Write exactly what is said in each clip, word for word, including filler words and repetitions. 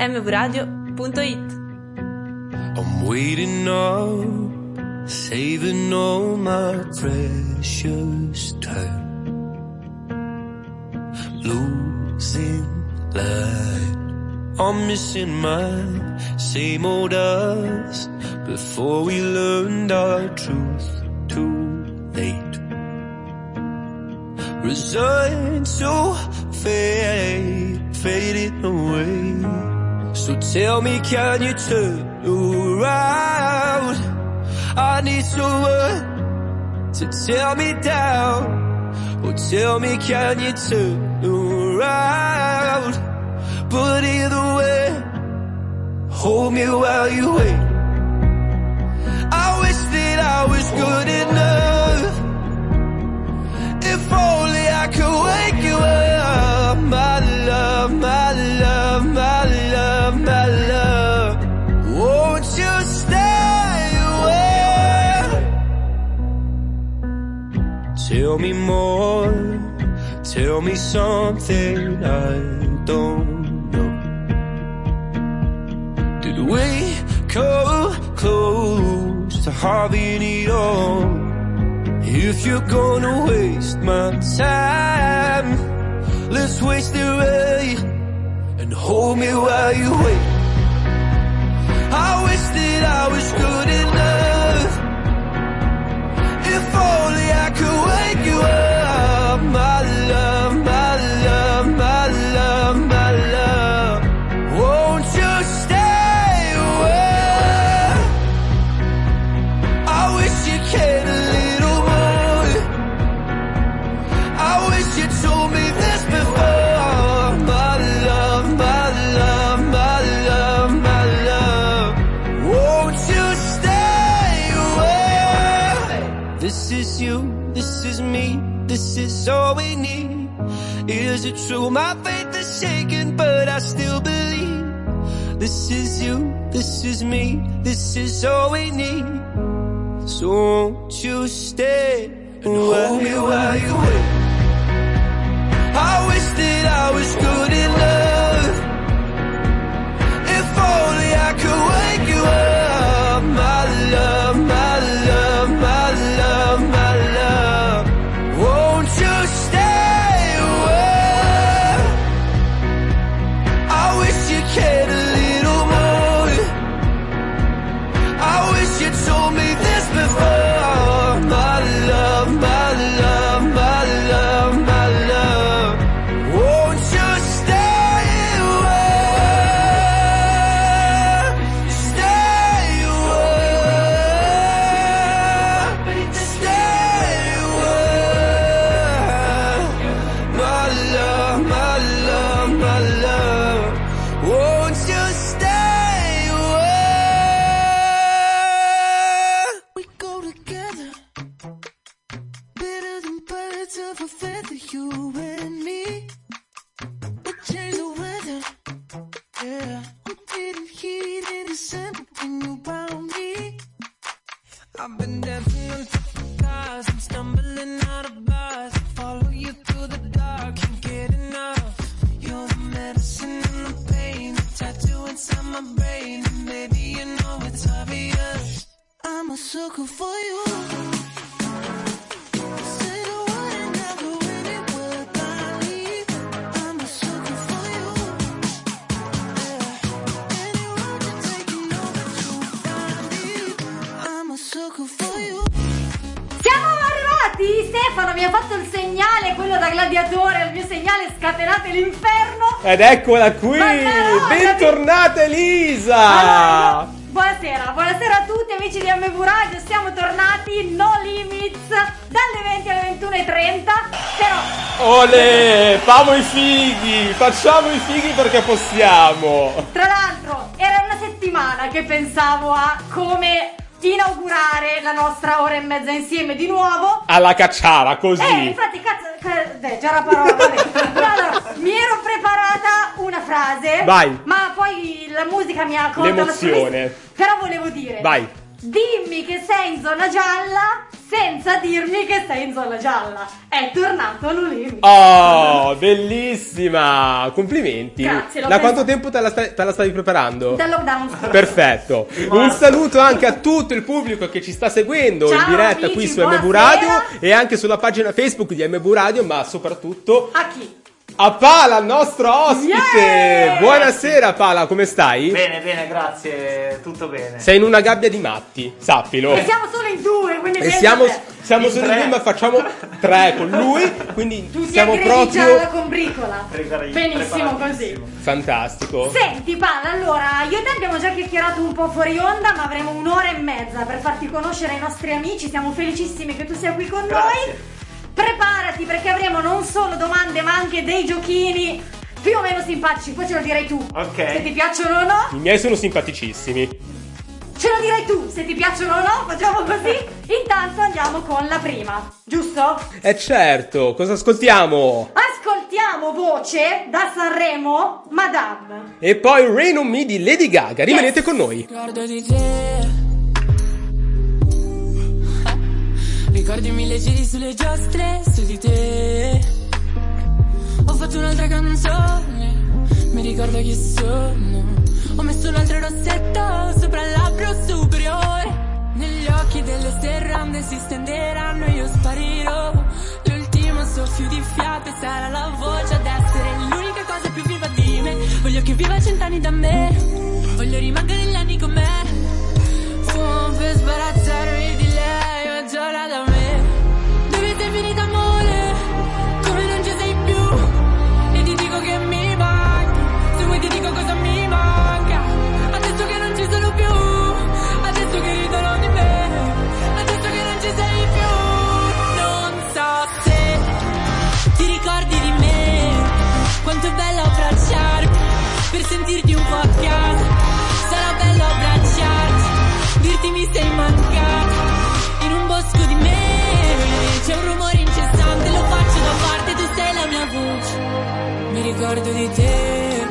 m v radio punto it. I'm waiting up, saving all my precious time, losing light. I'm missing my same old us before we learned our truth too late. Resigned to fade, fading away. So tell me, can you turn around? I need someone to tear me down. Or tell me, can you turn around? But either way, hold me while you wait. I wish that I was good enough. If only I could wake you up. My love, my love, my love, my love. Won't you stay away? Tell me more. Tell me something I don't. Did we come close to having it all? If you're gonna waste my time, let's waste it right and hold me while you wait. I wish that I was good enough. If only I could wake you up. My love, my love, my love, my love. Won't you stay? Cared a little more. I wish you told me this before. My love, my love, my love, my love. Won't you stay away? This is you, this is me, this is all we need. Is it true? My faith is shaken, but I still believe. This is you, this is me, this is all we need. So won't you stay and hold me while you wait? I wish that I was good enough. If only I could wake you up. My love, my love, my love, my love. Won't you stay away? I wish you cared a little more. I wish you told me this before. My love, my love, my love, my love. Won't you stay away? Stay away. Stay away. My love, my love, my love. Won't you stay away? We go together, better than birds of a feather, you and me. We change the weather, yeah. We didn't heat in December when you found me. I've been dancing on top of cars, I'm stumbling out of bars. Follow you through the dark, can't get enough. You're the medicine and the pain, the tattoo inside my brain. And baby, you know it's obvious, I'm a sucker for you. Say the word and I'll go anywhere I leave. I'm a sucker for you. Yeah. Any road you take, you know that you'll find me. I'm a sucker for you. Siamo arrivati! Stefano mi ha fatto il segnale, quello da gladiatore, il mio segnale scatenate l'inferno. Ed eccola qui! Ma no, Bentornata Elisa! Allora, buonasera, buonasera a tutti amici di M V Radio, siamo tornati, No Limits, dalle venti alle ventuno e trenta, però... Olè, famo i fighi, facciamo i fighi perché possiamo! Tra l'altro, era una settimana che pensavo a come inaugurare la nostra ora e mezza insieme di nuovo. Alla cacciara, così! Eh, infatti, cazzo, eh, già la parola, vabbè. Allora, mi ero preparata una frase. Vai. Ma poi la musica mi ha colto l'emozione. la sorpresa. Però volevo dire. Vai. dimmi che sei in zona gialla senza dirmi che sei in zona gialla. È tornato Lulimi. Oh, bellissima! Complimenti. Grazie, l'ho Da pensato- quanto tempo te la, stai- te la stavi preparando? Dal lockdown. Perfetto. Un saluto anche a tutto il pubblico che ci sta seguendo Ciao, in diretta amici, qui su M V buonasera. Radio e anche sulla pagina Facebook di M V Radio, ma soprattutto A chi? a Pala, il nostro ospite. Yeah! Buonasera Pala, come stai? Bene, bene, grazie, tutto bene. Sei in una gabbia di matti, sappilo. E siamo solo in due, quindi E siamo, pensate. siamo In solo tre. in due, ma facciamo tre con lui, quindi Tu ti siamo aggredi proprio già alla combricola. Prepari- Benissimo così. preparatissimo. fantastico. Senti Palla, allora io e te abbiamo già chiacchierato un po' fuori onda, ma avremo un'ora e mezza per farti conoscere ai nostri amici. Siamo felicissimi che tu sia qui con Grazie. noi. Preparati perché avremo non solo domande ma anche dei giochini più o meno simpatici, poi ce lo direi tu. Ok. Se ti piacciono o no, I miei sono simpaticissimi. ce lo direi tu. Se ti piacciono o no, facciamo così. Intanto andiamo con la prima, giusto? Eh certo, cosa ascoltiamo? Ascoltiamo voce da Sanremo, Madame. E poi Rain on Me di Lady Gaga, rimanete con noi. Ricordo di te. Ricordi mille giri sulle giostre su di te. Ho fatto un'altra canzone, mi ricordo chi sono. Ho messo un altro rossetto sopra il labbro superiore. Negli occhi delle serrande si stenderanno e io sparirò. L'ultimo soffio di fiato sarà la voce ad essere l'unica cosa più viva di me. Voglio che viva cent'anni da me, voglio rimanere gli anni con me. Fumo per sbarazzarmi di lei, ma giorna da me. Dove sei finita amore? Come non ci sei più? E ti dico che mi manchi, se vuoi ti dico cosa mi manca. Adesso che non ci sono più, adesso che ridono di me, adesso che non ci sei più. Non so se ti ricordi di me, quanto è bello abbracciarmi, per sentirti un po' a casa. Sarà bello abbracciarti, dirti mi sei mancata. In un bosco di me c'è un rumore incessante, lo faccio da parte, tu sei la mia voce. Mi ricordo di te.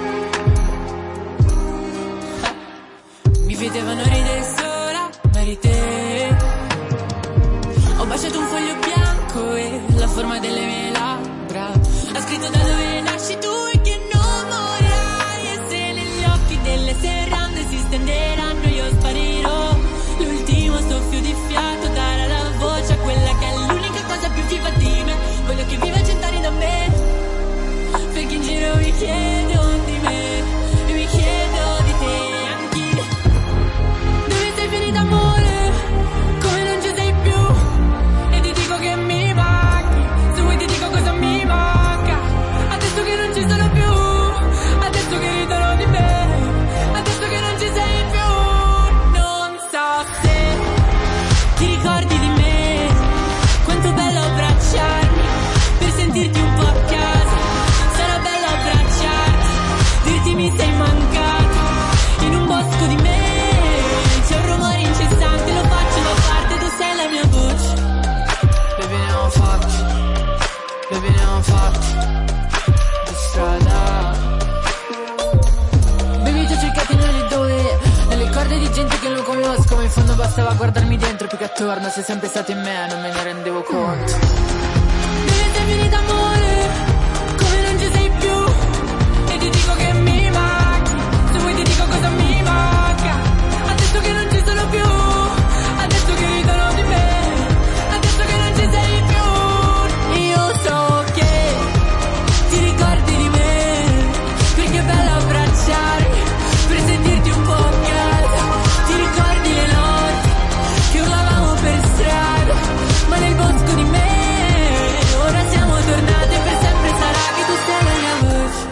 Mi vedevano ridere sola, ma eri te. Ho baciato un foglio bianco e la forma delle mie labbra ha scritto da dove nasci tu e che non morirai. E se negli occhi delle serrande si stenderanno io sparirò. L'ultimo soffio di fiato darà la voce a quella che è l'unica cosa più viva di me. Voglio che viva cent'anni da me, perché in giro mi chiedo di me e mi chiedo di te anche. Dove sei finita amore? Come non ci sei più? E ti dico che mi manchi, se vuoi ti dico cosa mi manca. Adesso che non ci sono più, adesso che ridono di me, adesso che non ci sei più. Non so se ti ricordi di me, quanto è bello abbracciarmi, per sentirti un po' a casa. Sarà bello abbracciarti, dirti mi sei mancato. In un bosco di me c'è un rumore incessante, lo faccio da parte, tu sei la mia voce. Baby ne ho fatti, baby ne ho fatti di strada. Baby ti ho cercati nelle due, nelle corde di gente che non conosco, ma in fondo bastava guardarmi dentro più che attorno. Sei sempre stato in me, non me ne rendevo conto. Baby sei finita amore, come non ci sei più. E ti dico che mi manchi, se vuoi ti dico cosa mi manca. Adesso che non ci sono più, adesso che ridono di me, adesso che non ci sei più. Io so che ti ricordi di me, perché è bello abbracciarmi, per sentirti un po' a casa. Ti ricordi le notti che urlavamo per strada, ma nel bosco di me ora siamo tornate, per sempre sarà che tu sei la mia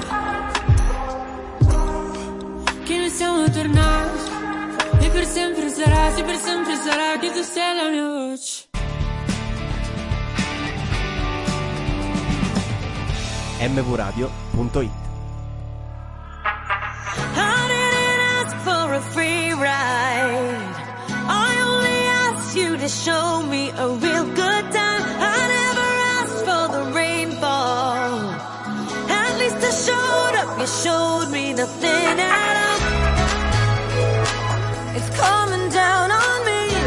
voce. Che noi siamo tornati e per sempre sarà, sì per sempre sarà che tu sei la mia voce. M V radio punto it. I didn't ask for a free ride, I only asked you to show me a real good time. I never asked for the rainfall, at least I showed up, you showed me nothing at all. It's coming down on me,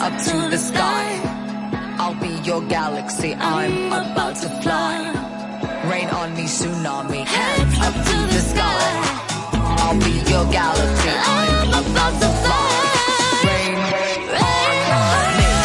up to the sky. I'll be your galaxy, I'm about to fly. Rain on me, tsunami, hands up to the sky. I'll be your galaxy, I'm about to fly. Rain, rain on me.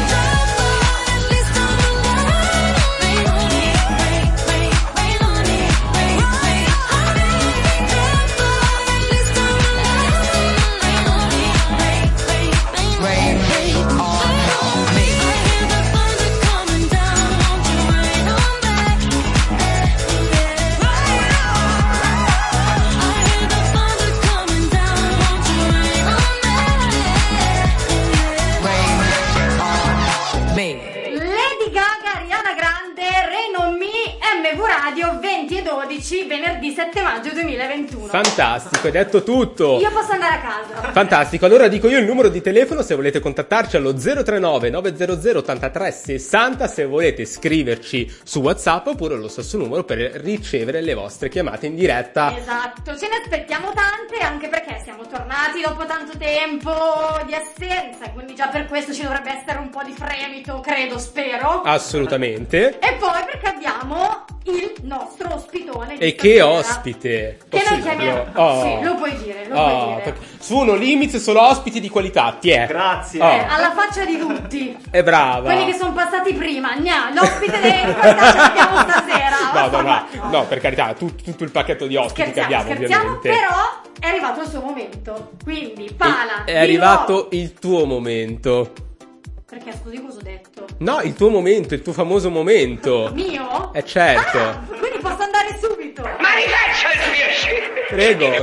venti e dodici venerdì sette maggio duemilaventuno. Fantastico, hai detto tutto. Io posso andare a casa. Fantastico, allora dico io il numero di telefono se volete contattarci allo zero tre nove nove zero zero ottantatré sessanta, se volete scriverci su WhatsApp, oppure lo stesso numero per ricevere le vostre chiamate in diretta. Esatto, ce ne aspettiamo tante, anche perché siamo tornati dopo tanto tempo di assenza, quindi già per questo ci dovrebbe essere un po' di fremito, credo, spero. Assolutamente. E poi perché abbiamo il nostro ospitone di E che stasera, ospite! che Posso noi chiamiamo dirlo? Oh. Sì, lo puoi dire, lo Oh, puoi dire perché su No Limits solo ospiti di qualità, ti è. Grazie. Oh. Eh, alla faccia di tutti È brava. quelli che sono passati prima. Gna, l'ospite di qualità ce l'abbiamo stasera. No, no, no, no, per carità, tut- tutto il pacchetto di ospiti che Scherziamo, abbiamo, scherziamo, ovviamente. però è arrivato il suo momento. Quindi, Pala, È di arrivato nuovo- il tuo momento. Perché, scusi, cosa ho detto? No, il tuo momento, il tuo famoso momento. Mio? Eh certo. Ah, quindi posso andare subito. Ma rifaccia il mio shit! Prego.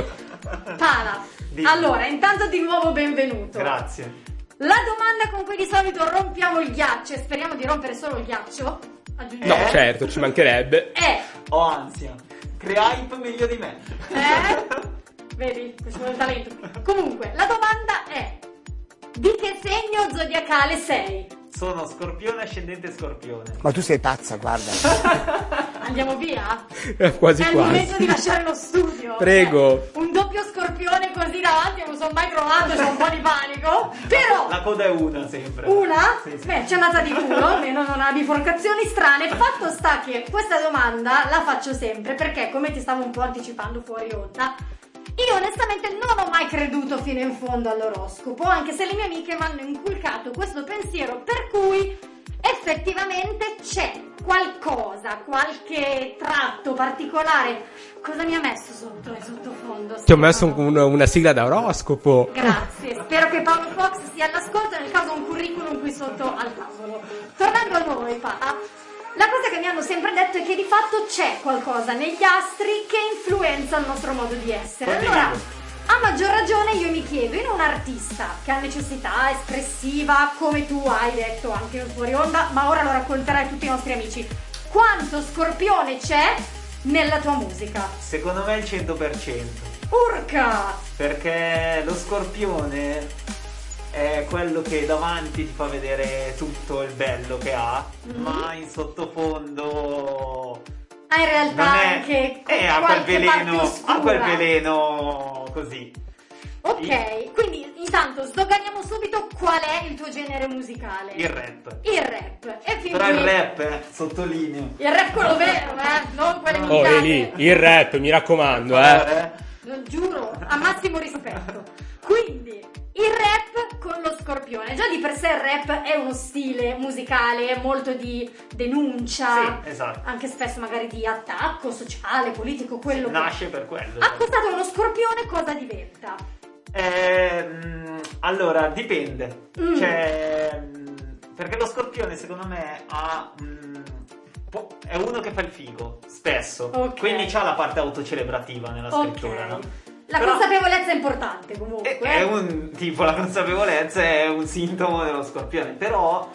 Pala, Dimmi. allora, intanto di nuovo benvenuto. Grazie. La domanda con cui di solito rompiamo il ghiaccio, e speriamo di rompere solo il ghiaccio, aggiungiamo, No, certo, ci mancherebbe. è... Ho ansia. Crea hype meglio di me. Eh? Vedi? Questo è il talento. Comunque, la domanda è: di che segno zodiacale sei? Sono scorpione ascendente scorpione. Ma tu sei pazza, guarda. Andiamo via? Eh, Quasi È il quasi. momento di lasciare lo studio. Prego. Eh, un doppio scorpione così davanti non sono mai trovato, c'ho un po' di panico. Però La coda è una sempre. una? Sì, sì. Beh, c'è andata di culo, almeno non ha biforcazioni strane. Fatto sta che questa domanda la faccio sempre perché, come ti stavo un po' anticipando fuori onda, io onestamente non ho mai creduto fino in fondo all'oroscopo, anche se le mie amiche mi hanno inculcato questo pensiero, per cui effettivamente c'è qualcosa, qualche tratto particolare. Cosa mi ha messo sotto in sottofondo? Ti ho messo un- una sigla da oroscopo. Grazie, spero che Paolo Fox sia all'ascolto, nel caso un curriculum qui sotto al tavolo. Tornando a noi, Pa, la cosa che mi hanno sempre detto è che di fatto c'è qualcosa negli astri che influenza il nostro modo di essere. Allora, a maggior ragione io mi chiedo, in un artista che ha necessità espressiva, come tu hai detto anche fuori onda, ma ora lo racconterai a tutti i nostri amici, quanto scorpione c'è nella tua musica? Secondo me il cento per cento. Urca! Perché lo scorpione è quello che davanti ti fa vedere tutto il bello che ha, Mm. ma in sottofondo Ah, in realtà non è, anche eh, ha quel qualche parte veleno, oscura. ha quel veleno così. Ok, quindi intanto sdoganiamo subito qual è il tuo genere musicale. Il rap. Il rap. E fin Però il qui- rap, eh, sottolineo. Il rap quello vero, eh? Non quelle Oh, minchiate. è lì, il rap, mi raccomando, eh. Allora, Lo giuro, a massimo rispetto. Quindi, il rap con lo scorpione. Già di per sé il rap è uno stile musicale molto di denuncia. Sì, esatto. Anche spesso magari di attacco sociale, politico, quello che... nasce per quello. Accostato a uno scorpione cosa diventa? Ehm, allora, dipende. Mm. Cioè, mm, perché lo scorpione secondo me ha mm, po- è uno che fa il figo, spesso. Ok. Quindi c'ha la parte autocelebrativa nella scrittura, Ok. no? La Però- consapevolezza è importante comunque. È, è un tipo, la consapevolezza è un sintomo dello scorpione, però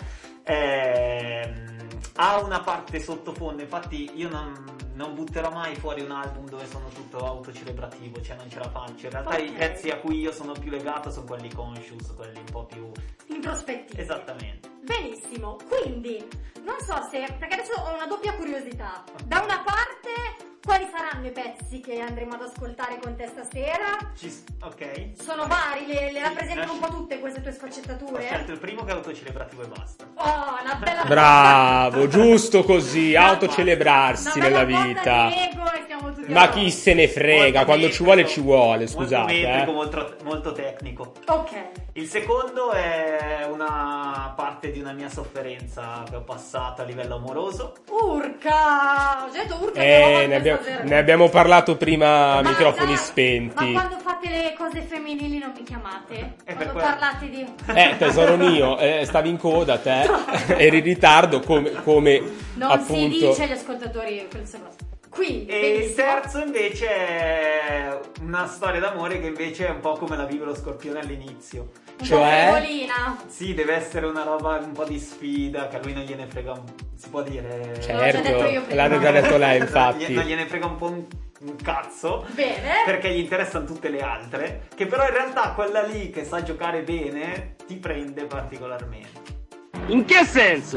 ehm, ha una parte sottofondo. Infatti io non, non butterò mai fuori un album dove sono tutto autocelebrativo, cioè non ce la faccio. In realtà Ok. i pezzi a cui io sono più legato sono quelli conscious, quelli un po' più... Introspettivi. Esattamente. Benissimo, quindi non so se, perché adesso ho una doppia curiosità. Da una parte Quali saranno i pezzi che andremo ad ascoltare con te stasera? Ci... Ok. Sono vari, le, le Sì, rappresentano lasci- un po' tutte queste tue Ho sfaccettature? scelto il primo che è autocelebrativo e basta. Oh, una bella Bravo, giusto così, autocelebrarsi una nella bella vita. botta di ego e siamo tutti Ma a chi posto. se ne frega, Molto quando ci metrico, vuole ci vuole, scusate. Molto metrico, eh. molto, molto tecnico. Ok. Il secondo è una parte di una mia sofferenza che ho passato a livello amoroso. Urca! Ho detto urca che roba Eh, ne abbiamo, stasera. ne abbiamo parlato prima a Ma microfoni dai, spenti. Ma quando fate le cose femminili non mi chiamate? È per Quando quello. parlate di... Eh, tesoro mio, eh, stavi in coda te, eri in ritardo come, come Non appunto... si dice agli ascoltatori queste cose. Quindi, E il benissimo. terzo invece è una storia d'amore che invece è un po' come la vive lo Scorpione all'inizio. Un cioè? po' frivolina. Sì, deve essere una roba un po' di sfida, che a lui non gliene frega un... si può dire... L'ho già detto io Certo, prima. l'hanno già detto lei Non infatti. gliene frega un po' un, un cazzo. Bene. Perché gli interessano tutte le altre. Che però in realtà quella lì che sa giocare bene ti prende particolarmente. In che senso?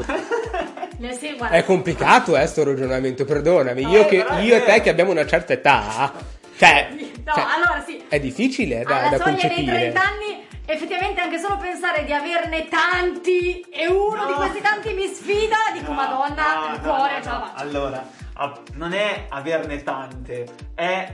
Nel sen- guarda, È complicato eh, sto ragionamento, perdonami. No, Io, eh, che, però è io e te vero. che abbiamo una certa età, cioè, No, cioè, allora sì. è difficile da, Alla da soglia dei concepire. trenta anni, effettivamente anche solo pensare di averne tanti e uno No. di questi tanti mi sfida, dico No, madonna, no, il no, cuore no, ce la no. faccio. Allora, a- non è averne tante, è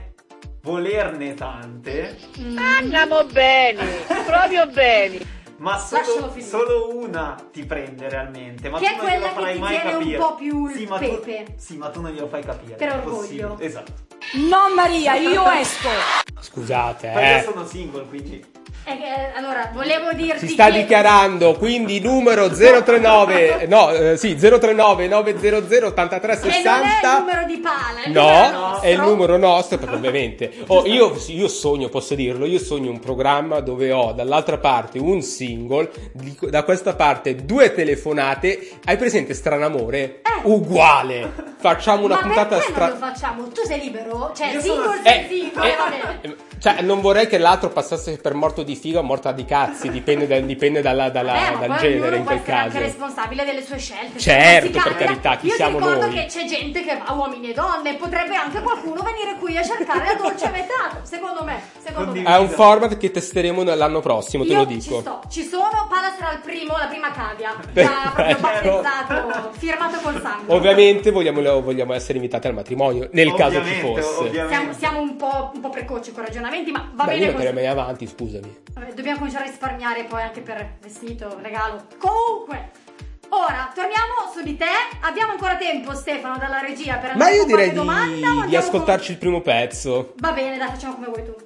volerne tante, Andiamo bene, proprio bene. ma Lascialo solo, finire. solo una ti prende realmente. Ma Che tu è non quella glielo che farai ti mai tiene un capire. po' più il sì, ma pepe. Tu, sì, ma tu non glielo fai capire. Per è orgoglio. possibile. Esatto. No Maria, io esco. Scusate, Ma io eh. sono single, quindi... Eh, eh, allora, volevo dirti Si sta che... dichiarando, quindi numero zero trentanove, no, eh, sì, zero trentanove nove zero zero ottantatré Che non è il sessanta. numero di Pala, è il No, numero nostro. è il numero nostro, perché ovviamente oh, io, io sogno, posso dirlo, io sogno un programma dove ho dall'altra parte un single, di- da questa parte due telefonate. Hai presente Stranamore? Eh. Uguale. Facciamo una Ma puntata perché non lo stra... facciamo? Tu sei libero? Cioè, Io single sono- sei Eh, single, eh, va bene. eh, cioè, non vorrei che l'altro passasse per morto di figa o morta di cazzi, dipende, da- dipende dalla- dalla- Vabbè, ma dal poi genere ognuno in può quel essere anche caso. responsabile delle sue scelte. Certo, Si per cambia. carità, chi Io siamo ti ricordo noi? che c'è gente che va uomini e donne, potrebbe anche qualcuno venire qui a cercare la dolce metà, secondo me, secondo me. Condivido. È un format che testeremo l'anno prossimo, te Io lo ci dico. sto, ci sono, Pala sarà il primo, la prima cavia, già proprio Perfetto. battezzato, firmato col sangue. Ovviamente vogliamo, vogliamo essere invitati al matrimonio, nel caso ci Ovviamente, fosse. ovviamente. Siamo, siamo un, po', un po' precoci con i ragionamenti, ma va Beh, io bene metterei così. mai avanti, scusami. Vabbè, dobbiamo cominciare a risparmiare poi anche per vestito, regalo. Comunque, ora torniamo su di te. Abbiamo ancora tempo, Stefano, dalla regia per Ma andare io con direi qualche domanda o di, andiamo di ascoltarci il primo pezzo. con- Va bene, dai, facciamo come vuoi tu.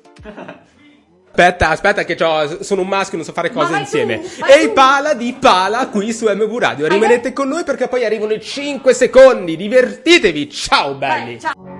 Aspetta, aspetta che c'ho- sono un maschio, non so fare Ma cose vai insieme. tu, vai E il tu. Pala di Pala qui su M V Radio. Hai Rimanete con noi perché poi arrivano i cinque secondi. Divertitevi. Ciao belli. Vai, ciao.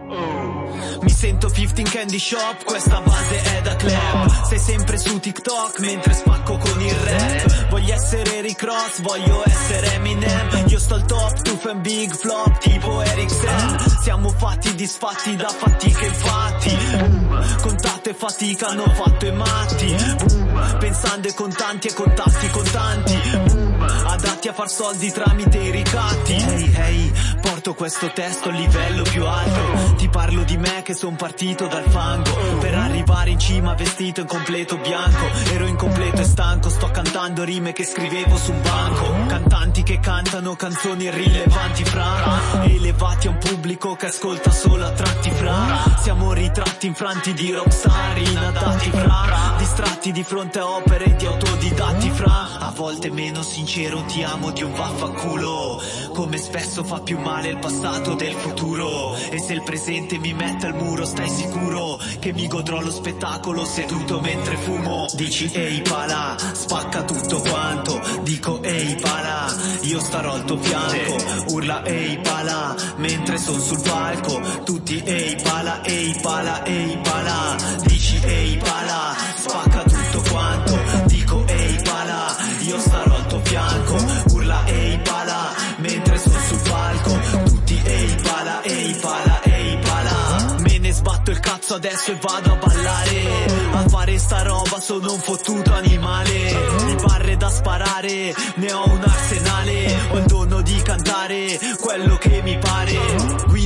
Mi sento cinquanta in Candy Shop, questa base è da club. Sei sempre su TikTok mentre spacco con il rap. Voglio essere Rick Ross, voglio essere Eminem. Io sto al top, tu fai un big flop tipo Ericsson. Siamo fatti disfatti da fatiche e infatti. Boom. Contatto e fatica hanno fatto i matti. Boom. Pensando ai contanti e contatti contanti. Boom. Adatti a far soldi tramite i ricatti. Hey hey, porto questo testo a livello più alto. Ti parlo di me che son partito dal fango per arrivare in cima vestito in completo bianco. Ero incompleto e stanco, sto cantando rime che scrivevo su un banco. Cantanti che cantano canzoni irrilevanti fra, elevati a un pubblico che ascolta solo a tratti fra. Siamo ritratti infranti di rockstar inadatti fra, distratti di fronte a opere di autodidatti fra. A volte meno sincero ti amo di un vaffanculo, come spesso fa più male il passato del futuro. E se il presente mi mette al muro stai sicuro che mi godrò lo spettacolo seduto mentre fumo. Dici ehi Pala, spacca tutto quanto. Dico ehi Pala, io starò al tuo fianco. Urla ehi Pala, mentre son sul palco. Tutti ehi Pala, ehi Pala, ehi Pala. Dici ehi Pala, spacca tutto quanto. Dico ehi Pala, io starò al tuo fianco. Urla ehi Pala, mentre son sul palco. Tutti ehi Pala, ehi Pala, ehi Pala. Me ne sbatto il cazzo adesso e vado a ballare. A fare sta roba sono un fottuto animale. Di barre da sparare, ne ho un arsenale. Ho il dono di cantare quello che mi pare. Guido con il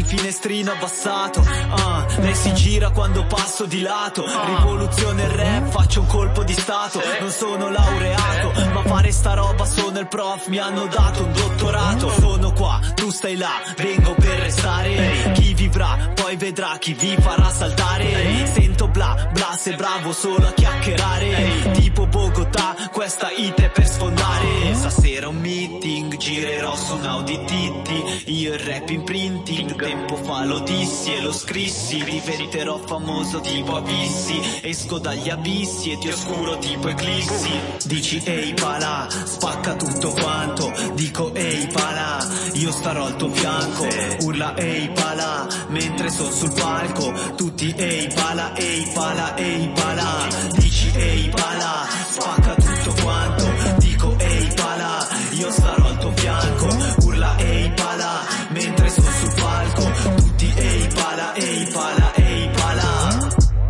finestrino abbassato. Ah, lei si gira quando passo di lato. Rivoluzione il rap, faccio un colpo di stato. Non sono laureato, ma fare sta roba sono il prof, mi hanno dato un dottorato. Sono qua, tu stai là, vengo per restare. Chi vivrà, poi vedrà chi vi farà saltare. Sento bla bla, sei bravo solo a chiacchierare. Tipo Bogotà, questa hit è per sfondare. Stasera un meeting, girerò su un Audi T T. Io il rap in printing, tempo fa lo dissi e lo scrissi. Diventerò famoso tipo Abissi. Esco dagli abissi e ti oscuro tipo Eclissi. Dici ehi pala, spacca tutto quanto. Dico ehi pala, io starò al tuo fianco. Urla ehi pala, mentre son sul palco. Tutti ehi pala, ehi pala, ehi pala. Dici ehi pala, spacca tutto quanto. Dico ehi pala, io starò al tuo fianco. Urla ehi pala, mentre son sul palco. Tutti ehi pala, ehi pala, ehi pala.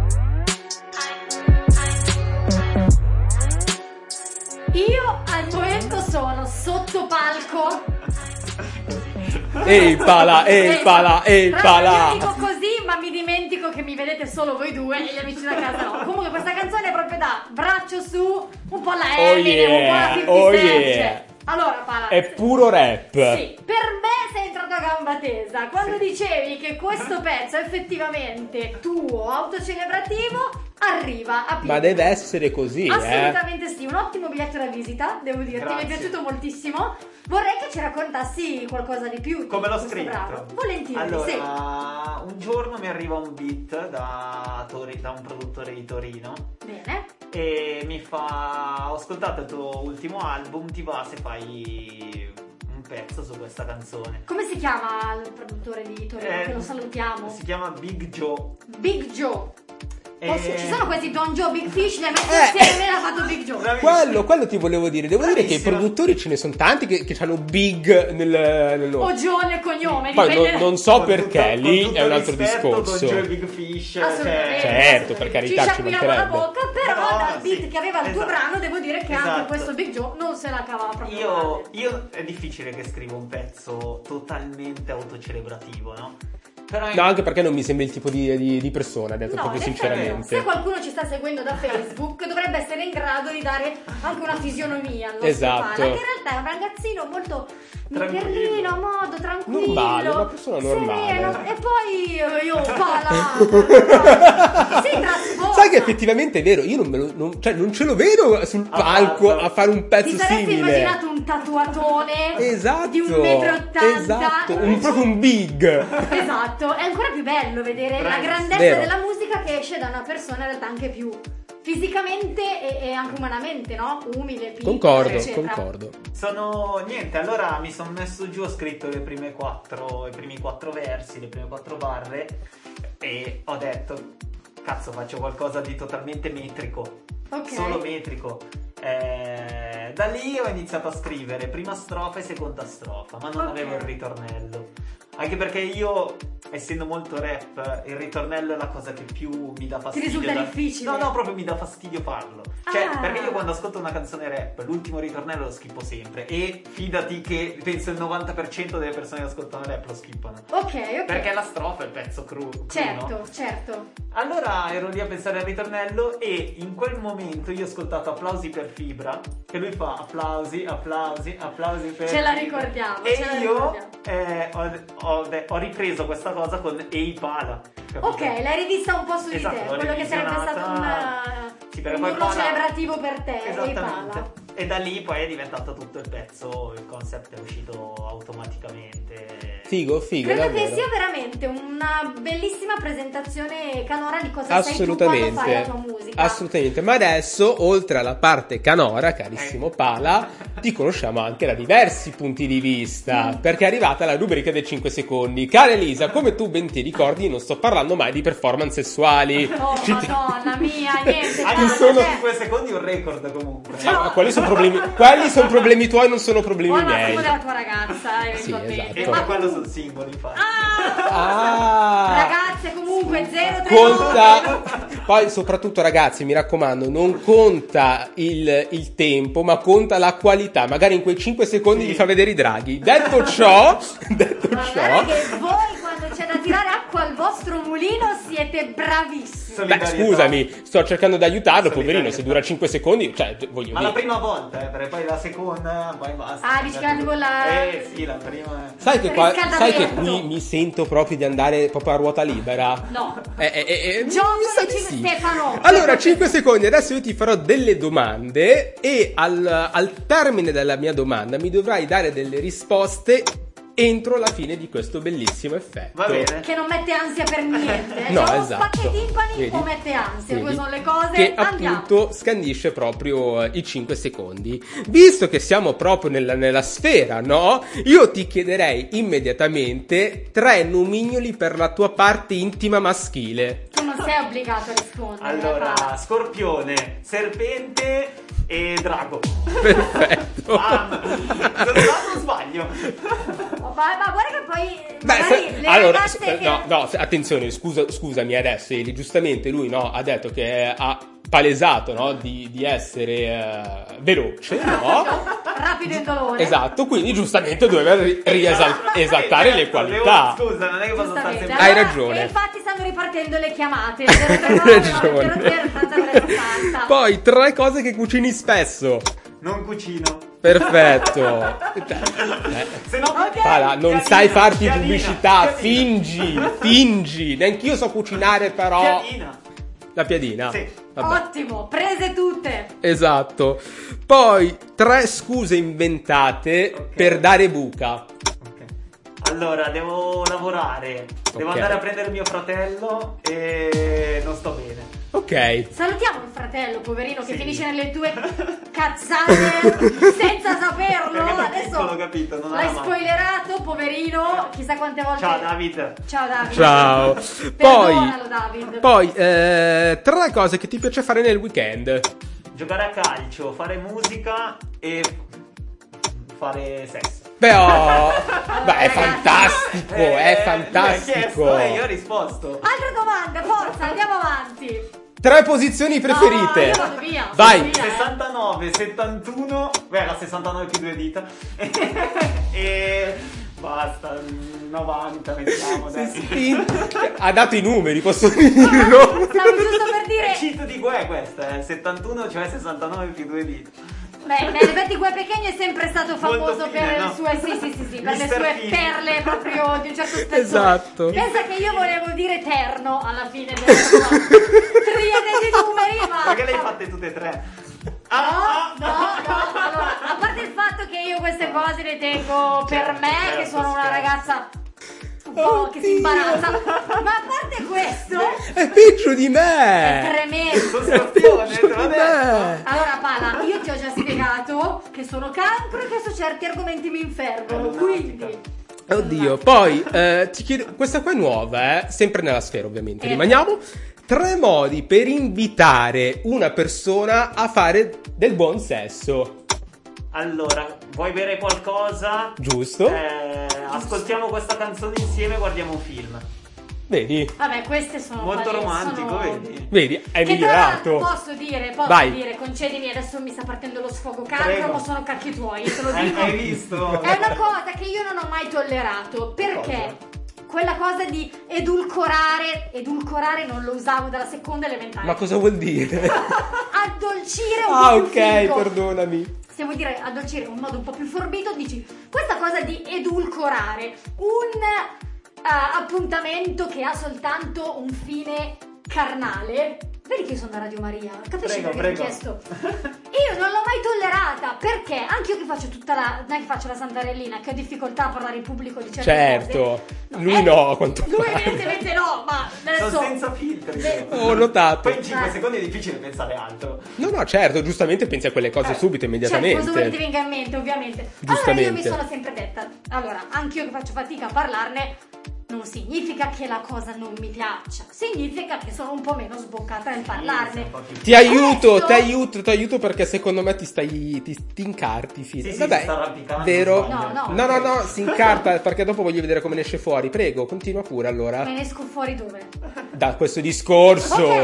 Io al momento sono sotto palco. Ehi pala, ehi pala, ehi Tra pala. l'altro io dico così, ma mi dimentico che mi vedete solo voi due e gli amici da casa no. Comunque questa canzone è proprio da braccio su, un po' la Oh Eminem, un po' la yeah, fifty oh Cent. yeah. Allora Pala, È puro rap. sì, per me sei entrato a gamba tesa. Quando dicevi che questo pezzo è effettivamente tuo, autocelebrativo, arriva a piedi. Ma deve essere così, eh. Assolutamente sì, un ottimo biglietto da visita, devo dirti, mi è Grazie. piaciuto moltissimo. Vorrei che ci raccontassi qualcosa di più. di Come l'ho questo scritto? brano. Volentieri, Allora, sì. un giorno mi arriva un beat da, Tori- da un produttore di Torino Bene. e mi fa: ho ascoltato il tuo ultimo album, ti va se fai un pezzo su questa canzone? Come si chiama il produttore di Torino? Eh, che lo salutiamo. Si chiama Big Joe. Big Joe. E- Oh, sì, ci sono questi Don Joe, Big Fish, li ha messi Eh. insieme e l'ha fatto Big Joe. Bravissimo. Quello, quello ti volevo dire. Devo dire che i Bravissimo. produttori ce ne sono tanti che, che hanno big nel, nel O nome. Joe nel cognome. Poi dipende- non, non so Con perché, tutto- lì con tutto è un altro rispetto, discorso. Don Joe e Big Fish, Assolutamente, cioè- Certo, per carità, ci ci sciacquiamo la mancherebbe. bocca, però Però, dal beat sì, che aveva il tuo esatto. brano devo dire che anche Esatto. questo Big Joe non se la cavava proprio Io, male. io è difficile che scrivo un pezzo totalmente autocelebrativo, no? Però No, anche perché non mi sembra il tipo di, di- di persona, detto No, proprio in effetti no. sinceramente. Se qualcuno ci sta seguendo da Facebook dovrebbe essere in grado di dare anche una fisionomia al nostro Esatto. Pala, che in realtà è un ragazzino molto Tranquillo. niccherlino, a modo, tranquillo, Normale, una persona normale. sereno. E poi eh, io Pala si trasforma. Sai che effettivamente è vero, io non, me lo, non, cioè, non ce lo vedo sul Ah, palco guarda. a fare un pezzo Ti saresti simile. immaginato un tatuatone Esatto, di un metro e ottanta? esatto, un, proprio un big. Esatto, è ancora più bello vedere la Bravissimo. grandezza Vero. della musica che esce da una persona in realtà anche più fisicamente e, e anche umanamente, no? Umile, piccola, Concordo, eccetera. concordo. sono niente, allora mi sono messo giù, ho scritto le prime quattro, i primi quattro versi, le prime quattro barre e ho detto cazzo, faccio qualcosa di totalmente metrico. Ok. Solo metrico. Eh, da lì ho iniziato a scrivere prima strofa e seconda strofa, ma non Ok. avevo il ritornello. Anche perché io, essendo molto rap, il ritornello è la cosa che più mi dà fastidio. risulta da- difficile? No, no, proprio mi dà fastidio farlo. Cioè, Ah. perché io quando ascolto una canzone rap, l'ultimo ritornello lo schippo sempre. E fidati che penso il novanta per cento delle persone che ascoltano rap lo skippano. Ok, ok. Perché la strofa è il pezzo cru, cru, Certo, no? certo. Allora ero lì a pensare al ritornello e in quel momento io ho ascoltato Applausi per Fibra che lui fa applausi, applausi, applausi per Ce la Fibra. ricordiamo, E ce la io ricordiamo. eh, ho, ho de- ho ripreso questa cosa con Ehi Pala, capito? Ok, l'hai rivista un po' su Esatto, di te, l'ho quello che sarebbe revisionata. stato un, Sì, perché un poi urlo Pala- celebrativo per te, Ehi Pala. Esattamente. E da lì poi è diventato tutto il pezzo, il concept è uscito automaticamente. Figo, figo, Credo davvero. che sia veramente una bellissima presentazione canora di cosa sei tu quando Assolutamente, fai la tua musica. assolutamente. Ma adesso, oltre alla parte canora, carissimo Pala, ti conosciamo anche da diversi punti di vista, perché è arrivata la rubrica dei cinque secondi. Cara Elisa, come tu ben ti ricordi, non sto parlando mai di performance sessuali. Oh, Ci te- madonna mia, niente. Anche dai, se sono cioè, cinque secondi un record comunque. Ma quelli sono problemi, quelli sono problemi tuoi, non sono o problemi al massimo miei. della tua ragazza, Sì, eventualmente. E esatto. per quello sono singoli infatti. Ah! Ragazze, comunque, zero tre Conta, poi soprattutto ragazzi, mi raccomando, non conta il, il tempo, ma conta la qualità. Magari in quei cinque secondi Sì. vi fa vedere i draghi. Detto ciò, detto Guardate ciò, che voi quando c'è da vostro mulino siete bravissimi. Beh, scusami, sto cercando di aiutarlo, poverino, se dura cinque secondi, cioè, voglio Ma dire. la prima volta, eh, perché poi la seconda, poi basta. Ah, dici che con la... Eh, sì, la prima... Sai che, qua, sai che Riscaldamento. qui mi sento proprio di andare proprio a ruota libera? No. Eh, eh, eh, mi Gioco sa di di Cin- sì. Stefano. Allora, cinque secondi, adesso io ti farò delle domande e al, al termine della mia domanda mi dovrai dare delle risposte entro la fine di questo bellissimo effetto. Va bene. Che non mette ansia per niente. No, Cioè, esatto. un pacchettimpani Vedi? o mette ansia. Vedi? Due sono le cose. Che Andiamo. appunto scandisce proprio eh, i cinque secondi. Visto che siamo proprio nella, nella sfera, no? Io ti chiederei immediatamente tre nomignoli per la tua parte intima maschile. Tu non sei obbligato a rispondere. Allora, Paola. scorpione, serpente e drago. Perfetto. Ah, sono stato o sbaglio? Oh, ma, ma guarda che poi Beh, magari se- le allora, ragazze s- che... no, no, se- attenzione, scusa, scusami adesso, Eli, giustamente lui no, ha detto che ha palesato, no, di, di essere eh, veloce, no? Rapido e indolore. Esatto, quindi giustamente doveva ri- riesaltare le qualità. Devo- scusa, non è che posso stare Giustamente. sempre... Hai Allora, ragione. E infatti stanno ripartendo le chiamate. Hai ragione. Poi... Poi, tre cose che cucini spesso. Non cucino. Perfetto. Se no... Pala, non Piadina, sai farti piadina, pubblicità, piadina. fingi, fingi. Neanch'io so cucinare, però. Piadina. La piadina. Sì. Vabbè. Ottimo, prese tutte. Esatto. Poi, tre scuse inventate Ok. per dare buca. Ok. Allora, devo lavorare. Devo Ok. andare a prendere mio fratello e non sto bene. Ok. Salutiamo il fratello, poverino, che Sì. finisce nelle tue cazzate senza saperlo. Perché da Adesso piccolo, capito, non ha l'hai la mano. spoilerato, poverino. Chissà quante volte. Ciao David. Ciao David. Ciao. Perdonalo, Poi, David. poi eh, tre cose che ti piace fare nel weekend. Giocare a calcio, fare musica e fare sesso. Beh, oh, beh, è ragazzi. fantastico, Eh, è mi fantastico. hai chiesto e io ho risposto. Altre domande, forza, andiamo avanti. Tre posizioni preferite. No, io vado via. Vai. vado via, eh. sessantanove, settantuno, beh la sessantanove più due dita e basta, novanta mettiamo dai. Sì, ha dato i numeri, posso dirlo. Stavo giusto per È dire. cheat di Gue questa, eh. settantuno cioè sessantanove più due dita. Beh, beh, Betty Gue Pechegno è sempre stato famoso Molto per fine, le no? sue, sì, sì, sì, sì, per le mister sue Fine. perle proprio di un certo spessore. Esatto. Pensa che io volevo dire terno alla fine della sua triade di numeri, ma... Perché le hai fatte tutte e tre? No, no, no, allora, a parte il fatto che io queste cose le tengo per me, certo, che sono una scherzo. ragazza un po' che si imbarazza, ma a parte questo, È peggio di è me. tremendo. Sono scorpione, te l'ho Peggio di detto. me. Allora Pala, io ti ho già spiegato che sono cancro e che su certi argomenti mi infermo, È quindi... Oddio, poi eh, ti chiedo, questa qua è nuova, eh? Sempre nella sfera ovviamente, Eh. rimaniamo. Tre modi per invitare una persona a fare del buon sesso. Allora, vuoi bere qualcosa? Giusto? Eh, ascoltiamo questa canzone insieme e guardiamo un film. Vedi? Vabbè, queste sono... Molto pale- romantico, sono- vedi? Vedi, è Che tra l'altro migliorato. posso dire, posso Vai. dire, concedimi, adesso mi sta partendo lo sfogo cancro, Prego. ma sono cacchi tuoi, io te lo Hai, dico. hai visto? È una cosa che io non ho mai tollerato, perché quella cosa di edulcorare, edulcorare non lo usavo dalla seconda elementare. Ma cosa vuol dire? Addolcire un Ah, po' ok, più figo. perdonami. Se vuoi dire addolcire in un modo un po' più forbito, dici questa cosa di edulcorare un eh, appuntamento che ha soltanto un fine carnale. Vedi che io sono da Radio Maria, capisci Prego, perché prego. ti ho chiesto? Io non l'ho mai tollerata, perché anche io che faccio tutta la... non è che faccio la santarellina, che ho difficoltà a parlare in pubblico di certe Certo. cose. Lui eh, no, a quanto Lui pare. evidentemente no, ma adesso... Sono senza filtri. Beh, Ho notato. Poi in cinque Eh. secondi è difficile pensare altro. No, no, certo, giustamente pensi a quelle cose Eh, subito, Cioè, cosa immediatamente. vuole ti venga in mente, ovviamente. Allora Giustamente. io mi sono sempre detta, allora, anche io che faccio fatica a parlarne, non significa che la cosa non mi piaccia, significa che sono un po' meno sboccata nel parlarne. Un po' più- Ti aiuto, Adesso- ti aiuto, ti aiuto perché secondo me ti stai ti, ti incarti, Fide. Sì, sì, Vabbè, si sta arrampicando, vero? sbaglia. No, No, no, no, si incarta perché dopo voglio vedere come ne esce fuori. Prego, continua pure allora. Me ne esco fuori dove? Da questo discorso. Ok, il discorso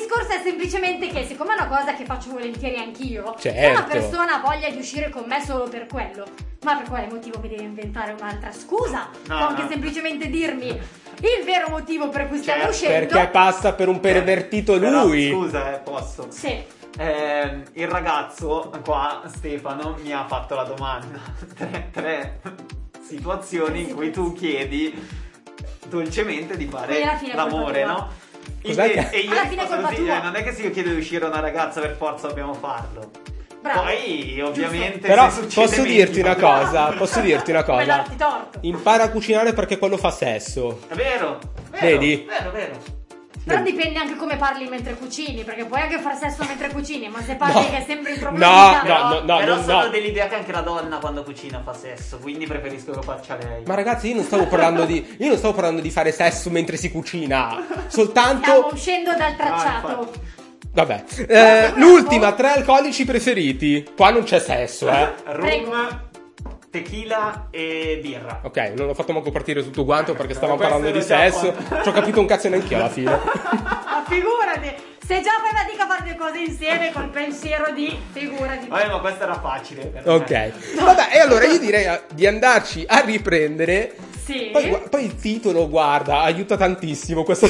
discorso è semplicemente che, siccome è una cosa che faccio volentieri anch'io, certo. se una persona ha voglia di uscire con me solo per quello, ma per quale motivo mi devi inventare un'altra scusa? No, Può anche no. semplicemente dirmi il vero motivo per cui stiamo Certo, uscendo. Perché passa per un pervertito Però, lui. scusa, eh, posso. Sì. Eh, il ragazzo qua, Stefano, mi ha fatto la domanda. Tre, tre situazioni in cui tu chiedi dolcemente di fare Quindi alla fine è colpa l'amore, tua. no? Cos'è E- che- e io Alla fine è rispondo colpa così, tua. eh, non è che se io chiedo di uscire a una ragazza per forza dobbiamo farlo. Bravo. Poi ovviamente Però se succede posso meglio. dirti una cosa, posso dirti una Come cosa. darti torto. Impara a cucinare perché quello fa sesso. È vero, vero, Vedi? Vero, vero. Però dipende anche come parli mentre cucini, perché puoi anche fare sesso mentre cucini, ma se parli No. che sembri No, troglodita. Però, no, no, però no, sono no. dell'idea che anche la donna quando cucina fa sesso, quindi preferisco che lo faccia lei. Ma ragazzi, io non stavo parlando di io non stavo parlando di fare sesso mentre si cucina. Stiamo Soltanto uscendo dal tracciato. Ah, infatti. vabbè. Eh, l'ultima, tre alcolici preferiti. Qua non c'è sesso, eh. Rum, tequila e birra. Ok, non ho fatto manco partire tutto quanto perché stavamo Questo parlando di lo già sesso. fa. Ci ho capito un cazzo neanche io alla fine. Ma figurati, se già fai fatica a fare due cose insieme col pensiero di figurati. Vabbè, ma questo era facile. per Ok. me. Vabbè, e allora io direi eh, di andarci a riprendere. Sì. Poi, gu- poi il titolo, guarda, aiuta tantissimo questo.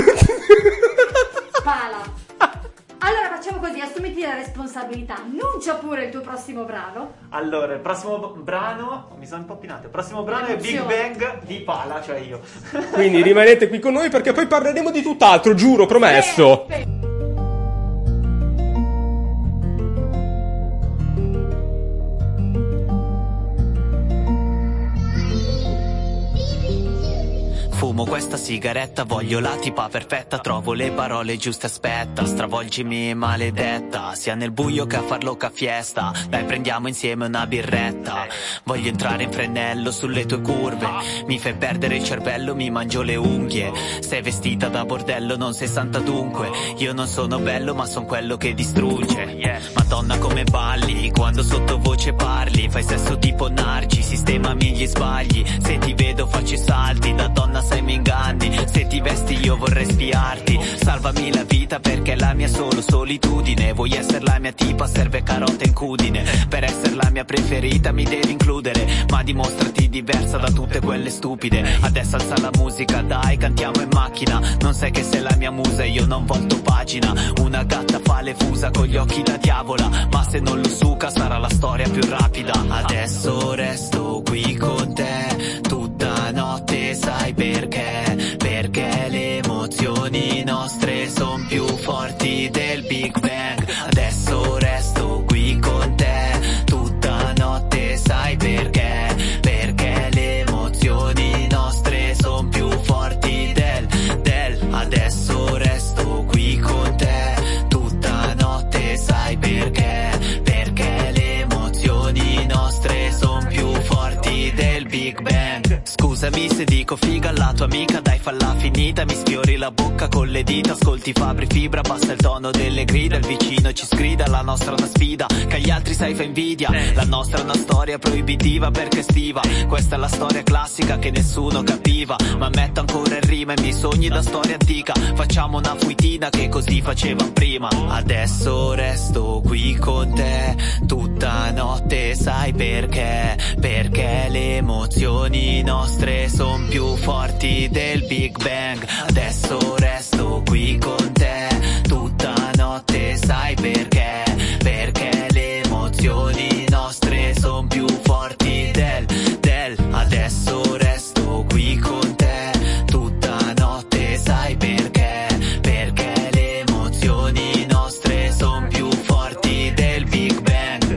Pala. Allora facciamo così, assumiti la responsabilità. Annuncia pure il tuo prossimo brano. Allora, il prossimo b- brano, mi sono un po' pinato. Il prossimo brano è Big Emozione. Bang di Pala, cioè io. Quindi rimanete qui con noi perché poi parleremo di tutt'altro, giuro, promesso. Eh, Fumo questa sigaretta, voglio la tipa perfetta, trovo le parole giuste, aspetta, stravolgimi maledetta, sia nel buio che a farlo fiesta, dai prendiamo insieme una birretta, voglio entrare in frenello sulle tue curve, mi fai perdere il cervello, mi mangio le unghie, sei vestita da bordello, non sei santa dunque, io non sono bello ma son quello che distrugge, madonna come balli, quando sottovoce parli, fai sesso tipo narci, sistemami gli sbagli, se ti vedo faccio i salti, da donna sei mi inganni, se ti vesti io vorrei spiarti, salvami la vita perché la mia è solo solitudine, vuoi essere la mia tipa serve carota e incudine, per essere la mia preferita mi devi includere, ma dimostrati diversa da tutte quelle stupide, adesso alza la musica dai cantiamo in macchina, non sai che sei la mia musa e io non volto pagina, una gatta fa le fusa con gli occhi da diavola, ma se non lo suca sarà la storia più rapida, adesso resto qui con te tutta notte, sai perché? Perché le emozioni nostre son più forti del Big Bang, adesso resto qui con te tutta notte, sai perché? Perché le emozioni nostre son più forti del, del, adesso resto qui con te tutta notte, sai perché? Perché le emozioni nostre son più forti del Big Bang. Scusami se dico figa alla tua amica, dai falla finita, mi sfiori la bocca con le dita, ascolti Fabri Fibra, basta il tono delle grida, il vicino ci sgrida, la nostra è una sfida, che agli altri sai fa invidia, la nostra è una storia proibitiva perché stiva, questa è la storia classica che nessuno capiva, ma metto ancora in rima i miei sogni da storia antica, facciamo una fuitina che così facevano prima, adesso resto qui con te tutta notte, sai perché? Perché le emozioni nostre son più forti del Big Bang, adesso resto qui con te tutta notte, sai perché? Perché le emozioni nostre son più forti del, del, adesso resto qui con te tutta notte, sai perché? Perché le emozioni nostre son più forti del Big Bang.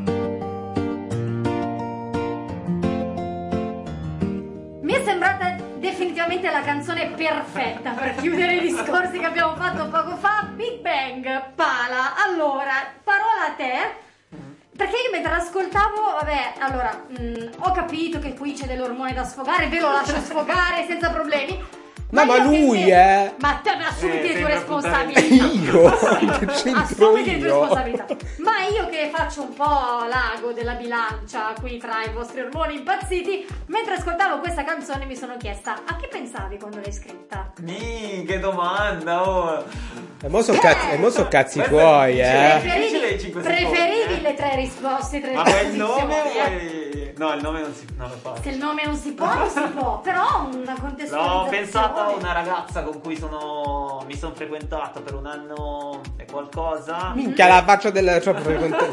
Mi è sembrata definitivamente la canzone perfetta per chiudere i discorsi che abbiamo fatto poco fa. Big Bang, Pala. Allora, parola a te. Perché io mentre l'ascoltavo, vabbè, allora, mh, ho capito che qui c'è dell'ormone da sfogare, ve lo lascio sfogare senza problemi. No, ma io lui, che- eh. Ma te me assumiti Eh, le tue sembra responsabilità. Io? Che c'entro Assumiti le tue io? responsabilità. Ma io che faccio un po' l'ago della bilancia qui tra i vostri ormoni impazziti, mentre ascoltavo questa canzone mi sono chiesta: a che pensavi quando l'hai scritta? Mi, che domanda, oh. E mo so cazzi, e mo so cazzi Questo è tuoi, difficile. eh. Difficile i cinque preferivi secondi, eh. le tre risposte, tre Ma poi il risposte, nome eh? vuoi... No, il nome non si non lo fa. Se il nome non si può, non si può, però una contestualizzazione. L'ho pensato a una ragazza con cui sono mi sono frequentato per un anno e qualcosa. Minchia la faccia del... Cioè,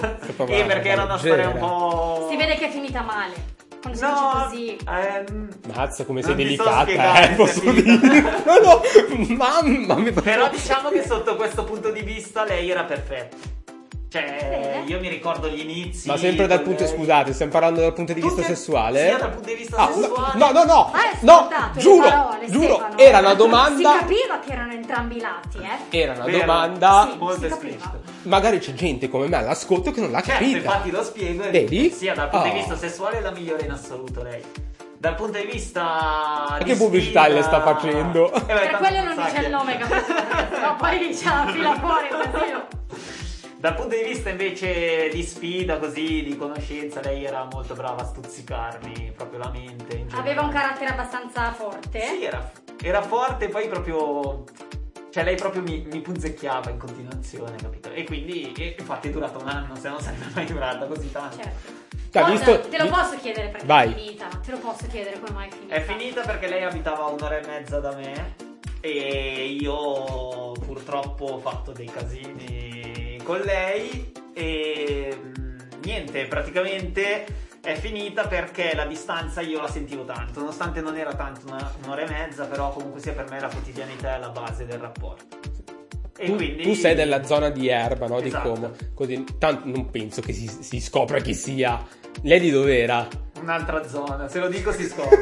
E perché era una storia un po'... Si vede che è finita male. Quando si No, dice così. ehm, Mazza come sei non ti so delicata, spiegare eh, posso se è dire. No, no, mamma mia. Però diciamo che sotto questo punto di vista lei era perfetta. Cioè, Bene. io mi ricordo gli inizi. Ma sempre dal con punto, lei. scusate, stiamo parlando dal punto di vista Tutte- sessuale? Sia dal punto di vista Ah, sessuale. no, no, no, Ma hai no, ascoltato le giuro, parole, giuro, Stefano? era una domanda, Si capiva che erano entrambi i lati, eh? era una Vero. domanda, Sì. Molto si esplicita. capiva. magari c'è gente come me all'ascolto che non l'ha Certo, capita. infatti lo spiego. e- Vedi? Sia dal punto Oh. di vista sessuale è la migliore in assoluto lei. Dal punto di vista Ma di che pubblicità sfida- le sta facendo? Eh, beh, Per tanto quello non sa dice che- il nome, capito? No, poi c'è la fila fuori, casino. Dal punto di vista invece di sfida, così, di conoscenza, lei era molto brava a stuzzicarmi proprio la mente. in Aveva un generale. carattere abbastanza forte. Sì, era, era forte, poi proprio... Cioè lei proprio mi, mi punzecchiava in continuazione, capito? E quindi, e infatti è durato un anno, se no sarebbe mai durata così tanto. Certo. Cioè, Cosa- visto- te lo vi- posso chiedere perché Vai. è finita? Te lo posso chiedere come mai è finita? È finita perché lei abitava a un'ora e mezza da me e io purtroppo ho fatto dei casini con lei e mh, niente, praticamente è finita perché la distanza io la sentivo tanto, nonostante non era tanto una- un'ora e mezza, però comunque sia per me la quotidianità è la base del rapporto. E Tu, quindi tu sei della zona di Erba, no? Di Esatto. Como. Così, tanto non penso che si, si scopra chi sia. Lei di dov'era? un'altra zona, se lo dico si scopre.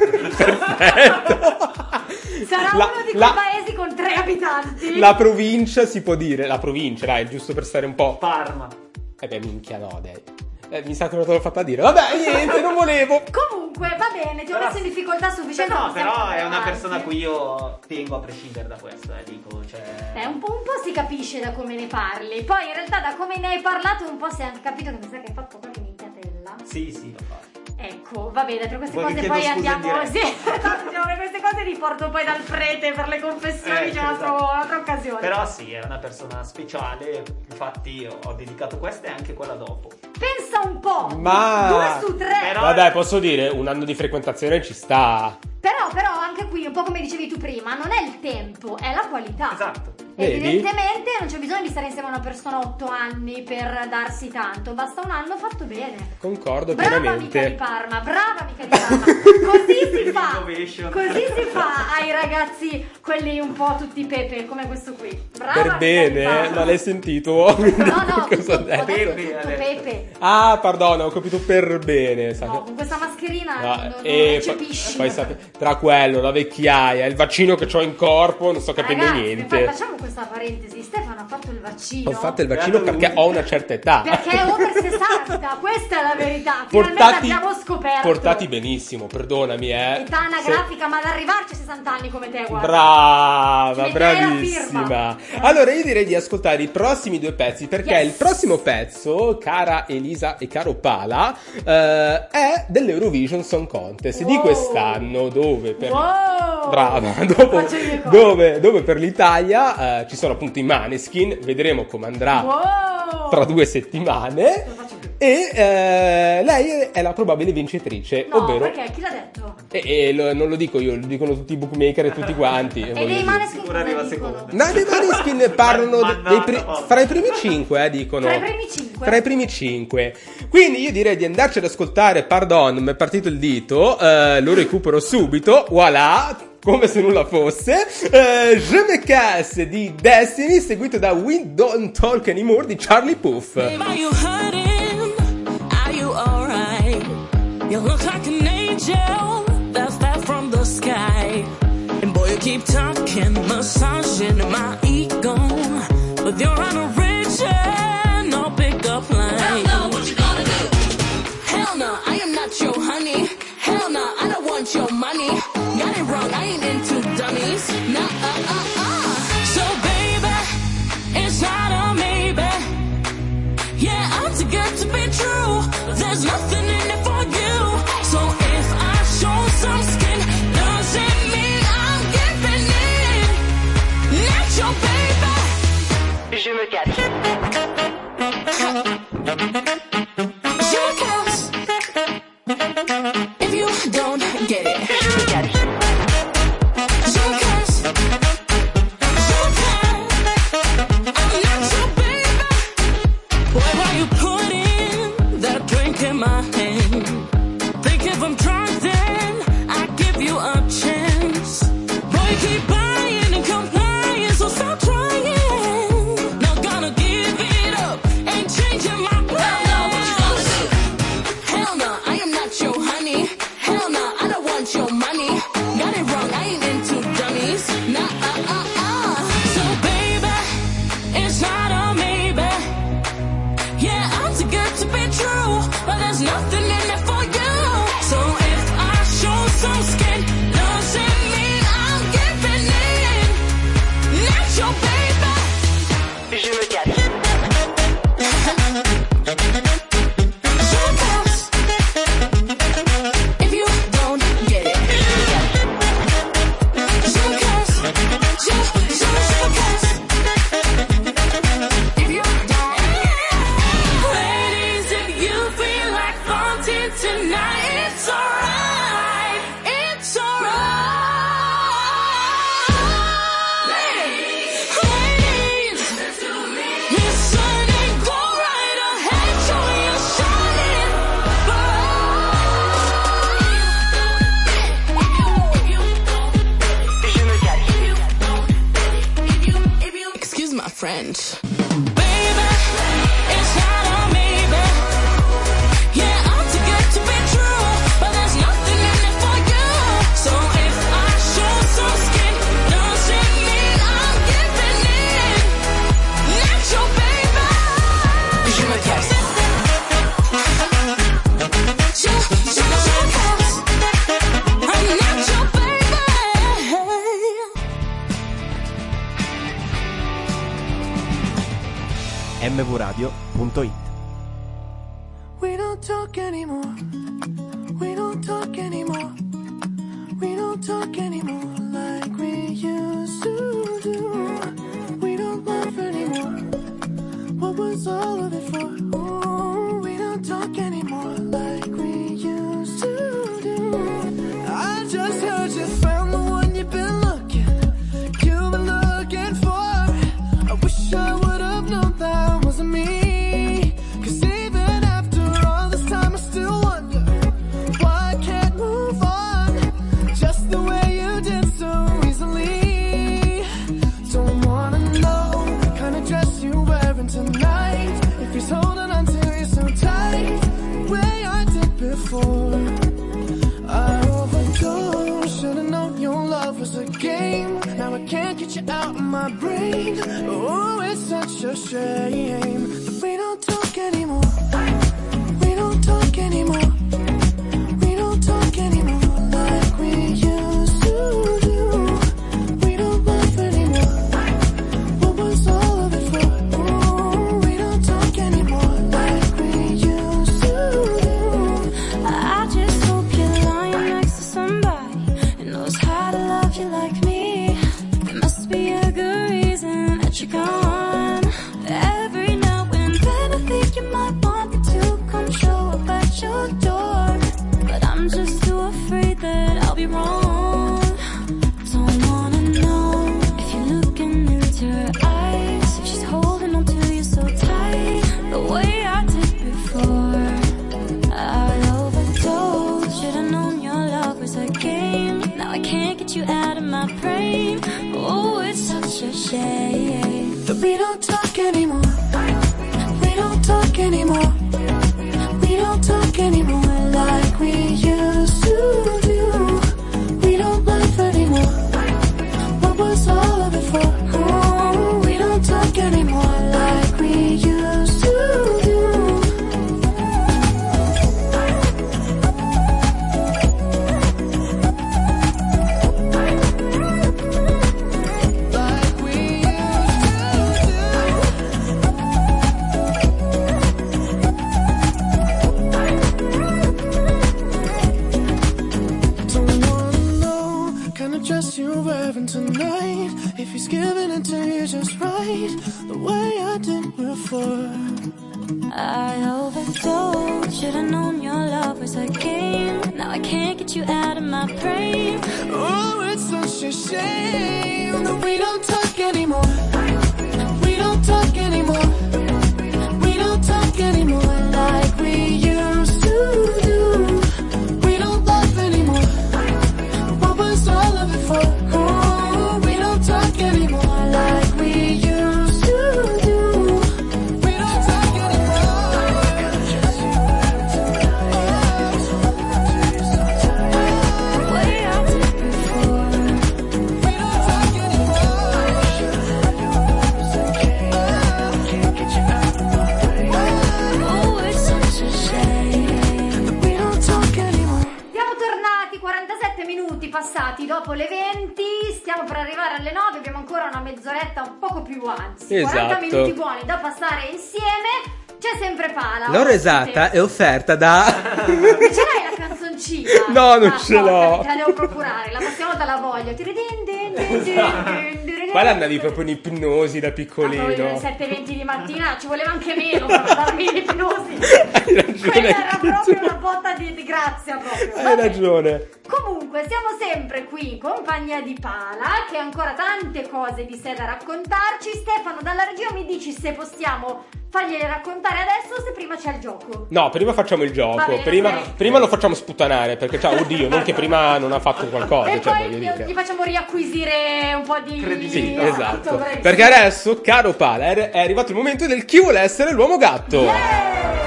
Sarà La- uno di quei la- paesi con tre abitanti. La provincia si può dire, la provincia, dai, giusto per stare un po'. Parma. Eh beh, minchia, no, dai. Eh, mi sa che non te l'ho fatta dire. Vabbè, niente, non volevo. Comunque, va bene, ti ho Però- messo in difficoltà a sufficiente. No, possiamo però andare è una avanti. persona a cui io tengo a prescindere da questo, eh, dico, cioè... Eh, un po', un po' si capisce da come ne parli. Poi in realtà da come ne hai parlato un po' si è anche capito che mi sa che hai fatto qualche minchiatella. Sì, sì, lo fa. Ecco, va bene, per queste Vuoi cose che poi chiedo scusa in andiamo. Sì, diretta? diciamo, per queste cose li porto poi dal prete per le confessioni, Eh, c'è un'altra, esatto. un'altra occasione. Però sì, è una persona speciale, infatti ho dedicato questa e anche quella dopo. Pensa un po', Ma- due su tre. Però- Vabbè, posso dire, un anno di frequentazione ci sta. Però, però, anche qui, un po' come dicevi tu prima, non è il tempo, è la qualità. Esatto. Vedi? Evidentemente non c'è bisogno di stare insieme a una persona otto anni per darsi tanto, basta un anno fatto bene. Concordo Brava amica di pienamente. Parma, brava amica di Parma. Così si fa. Innovation. Così si fa ai ragazzi, quelli un po' tutti pepe, come questo qui. Brava Per amica di bene, Parma. ma l'hai sentito? No, no, Cosa ho ho detto? detto Pepe, tutto ha detto. pepe. Ah, perdono, ho capito per bene. sa No, che- con questa mascherina No, non, non e recepisci. poi, poi sape- tra quello, la vecchiaia, il vaccino che ho in corpo, non sto capendo Ragazzi, niente. fa- facciamo questa parentesi. Stefano ha fatto il vaccino. Ho fatto il vaccino Beato perché lui. ho una certa età. Perché è over sessanta, questa è la verità. Finalmente portati, abbiamo scoperto. portati benissimo, perdonami, eh. Età Se- anagrafica, ma ad arrivarci a sessanta anni come te, guarda. Brava, Ci metterei la bravissima. firma. Allora io direi di ascoltare i prossimi due pezzi perché Yes. il prossimo pezzo, cara Elisa e caro Pala, eh, è dell'Eurovision Song Contest di Wow. quest'anno dove per Wow. Brava, dopo, Faccio io qua. dove, dove per l'Italia eh, ci sono appunto i Maneskin, vedremo come andrà Wow. tra due settimane. Non lo faccio più. E eh, lei è la probabile vincitrice, No, ovvero perché? Chi l'ha detto? e, e lo- non lo dico io, lo dicono tutti i bookmaker e tutti quanti. E voglio dei dire. Maneskin Ora cosa arriva dicono? seconda. No, dei Maneskin parlano Ma- de- dei pri- mannata, fra i primi cinque, eh, dicono. Tra i primi cinque? Fra i primi cinque. Quindi io direi di andarci ad ascoltare, pardon, mi è partito il dito, eh, lo recupero subito, voilà, come se nulla fosse. Eh, Je me casse di Destiny, seguito da We Don't Talk Anymore di Charlie Puth. Are you hurting? Are you alright? You look like an angel that's fell from the sky. And boy, you keep talking, massaging my ego. But you're on a rich no pickup line. Hell no, what you gonna do? Hell no, I am not your honey. Hell no, I don't want your money. Got it wrong, I ain't into dummies. dummies. Nah, uh, uh, uh. So baby, it's not a maybe. Yeah, I'm too good to be true. There's nothing in it for you. So if I show some skin, doesn't mean I'm giving in. Not your baby. Je me cache. Je cache. If you don't get it. Je me cache. Je cache. Je cache. I'm not your baby. Boy, why you putting that drink in my hand? Think if I'm drunk then I give you a chance. Boy, you keep buying and complying, so stop trying. Not gonna give it up, ain't changing my plan. Hell no, I am not your honey. Hell no, I don't want your money. Got it wrong, I ain't into dummies. Nah, uh, uh, uh. So baby, it's not a maybe. Yeah, I'm too good to be true, but there's nothing in it for you. So if I show some skin, doesn't mean I'm giving in. Not your baby. Je me cache. Je cache. If you don't get it. Je cache. Je, je, je cache. If you don't. Ladies, if you feel like wanting tonight, it's alright. It's alright. Ladies, your sun ain't go right ahead, show you shining Je me cache. bright. Excuse my French. Baby, it's not a maybe. Yeah, I'm too good to be true, but there's nothing in it for you. So if I show some skin, doesn't mean I'm giving in. Not your baby. Je me cache. Je, je, je cache. I'm not your baby. m v radio punto it. We don't talk anymore. We don't talk anymore. We don't talk anymore like we used to do. We don't laugh anymore. What was all of it for? Ooh, we don't talk anymore like we used to do. I just heard you found the one you've been looking, you've been looking for. I wish I would have known that wasn't me. Cause even after all this time I still wonder why I can't move on just the way you did so easily. Don't wanna know the kind of dress you're wearing tonight, if he's holding on to you so tight the way I did before. I overdosed, should've known your love was a game. Now I can't get you out of my brain. Oh, it's such a shame that we don't talk anymore. We don't talk anymore. We don't talk anymore like we used to do. We don't laugh anymore. What was all of it for? Ooh, we don't talk anymore like we used to do. I just hope you're lying next to somebody who knows how to love you like me. There must be a good reason that you're gone. Every now and then I think you might want me to come show up at your door, but I'm just too afraid that I'll be wrong. Don't wanna know if you're looking into her eyes, if she's holding on to you so tight the way I did before. I overdosed, should've known your love was a game. Now I can't get you out of my brain. Oh, it's such a shame that we don't talk anymore. We don't talk anymore. We don't talk anymore like we used to do. We don't laugh anymore. What was all of it for? Oh, we don't talk anymore like we used to do. Just giving it to you just right, the way I did before. I overdosed, should've known your love was a game. Now I can't get you out of my brain. Oh, it's such a shame that we don't talk anymore. We don't talk anymore. We don't talk anymore like we used to do. We don't love anymore. What was all of it for? Oh, we don't talk anymore like we used to do. We don't talk anymore. Way I did before. We don't talk anymore. Oh, it's such a shame. We don't talk anymore. Siamo tornati, quarantasette minuti passati dopo le venti, stiamo per arrivare alle nove, abbiamo ancora una mezz'oretta, un poco più, anzi, quaranta Esatto. minuti buoni da passare insieme. C'è sempre Pala. L'ora ospite. esatta è offerta da... Ce l'hai la canzoncina? No, non Ah, ce no, l'ho. Te la devo procurare, la prossima volta la voglio. Tiridin, din, din, din, din, din, Qua andavi proprio in ipnosi da Ah, proprio alle piccolino. sette e venti di mattina, ci voleva anche meno per darmi l'ipnosi. Hai ragione. Quella era anche tu. proprio una botta di, di grazia proprio. Hai Vabbè. ragione. Comunque siamo sempre qui in compagnia di Pala, che ha ancora tante cose di sé da raccontarci. Stefano, dalla regia mi dici se possiamo fargliele raccontare adesso o se prima c'è il gioco. No, prima facciamo il gioco. Va bene, prima, ok. prima lo facciamo sputtanare. Perché, cioè, oddio, non che prima non ha fatto qualcosa. E Cioè, poi voglio gli, dire. gli facciamo riacquisire un po' di... Credibilità. Sì, Esatto, esatto. bravissimo. Perché adesso, caro Pala, è è arrivato il momento del chi vuole essere l'uomo gatto. Yeah!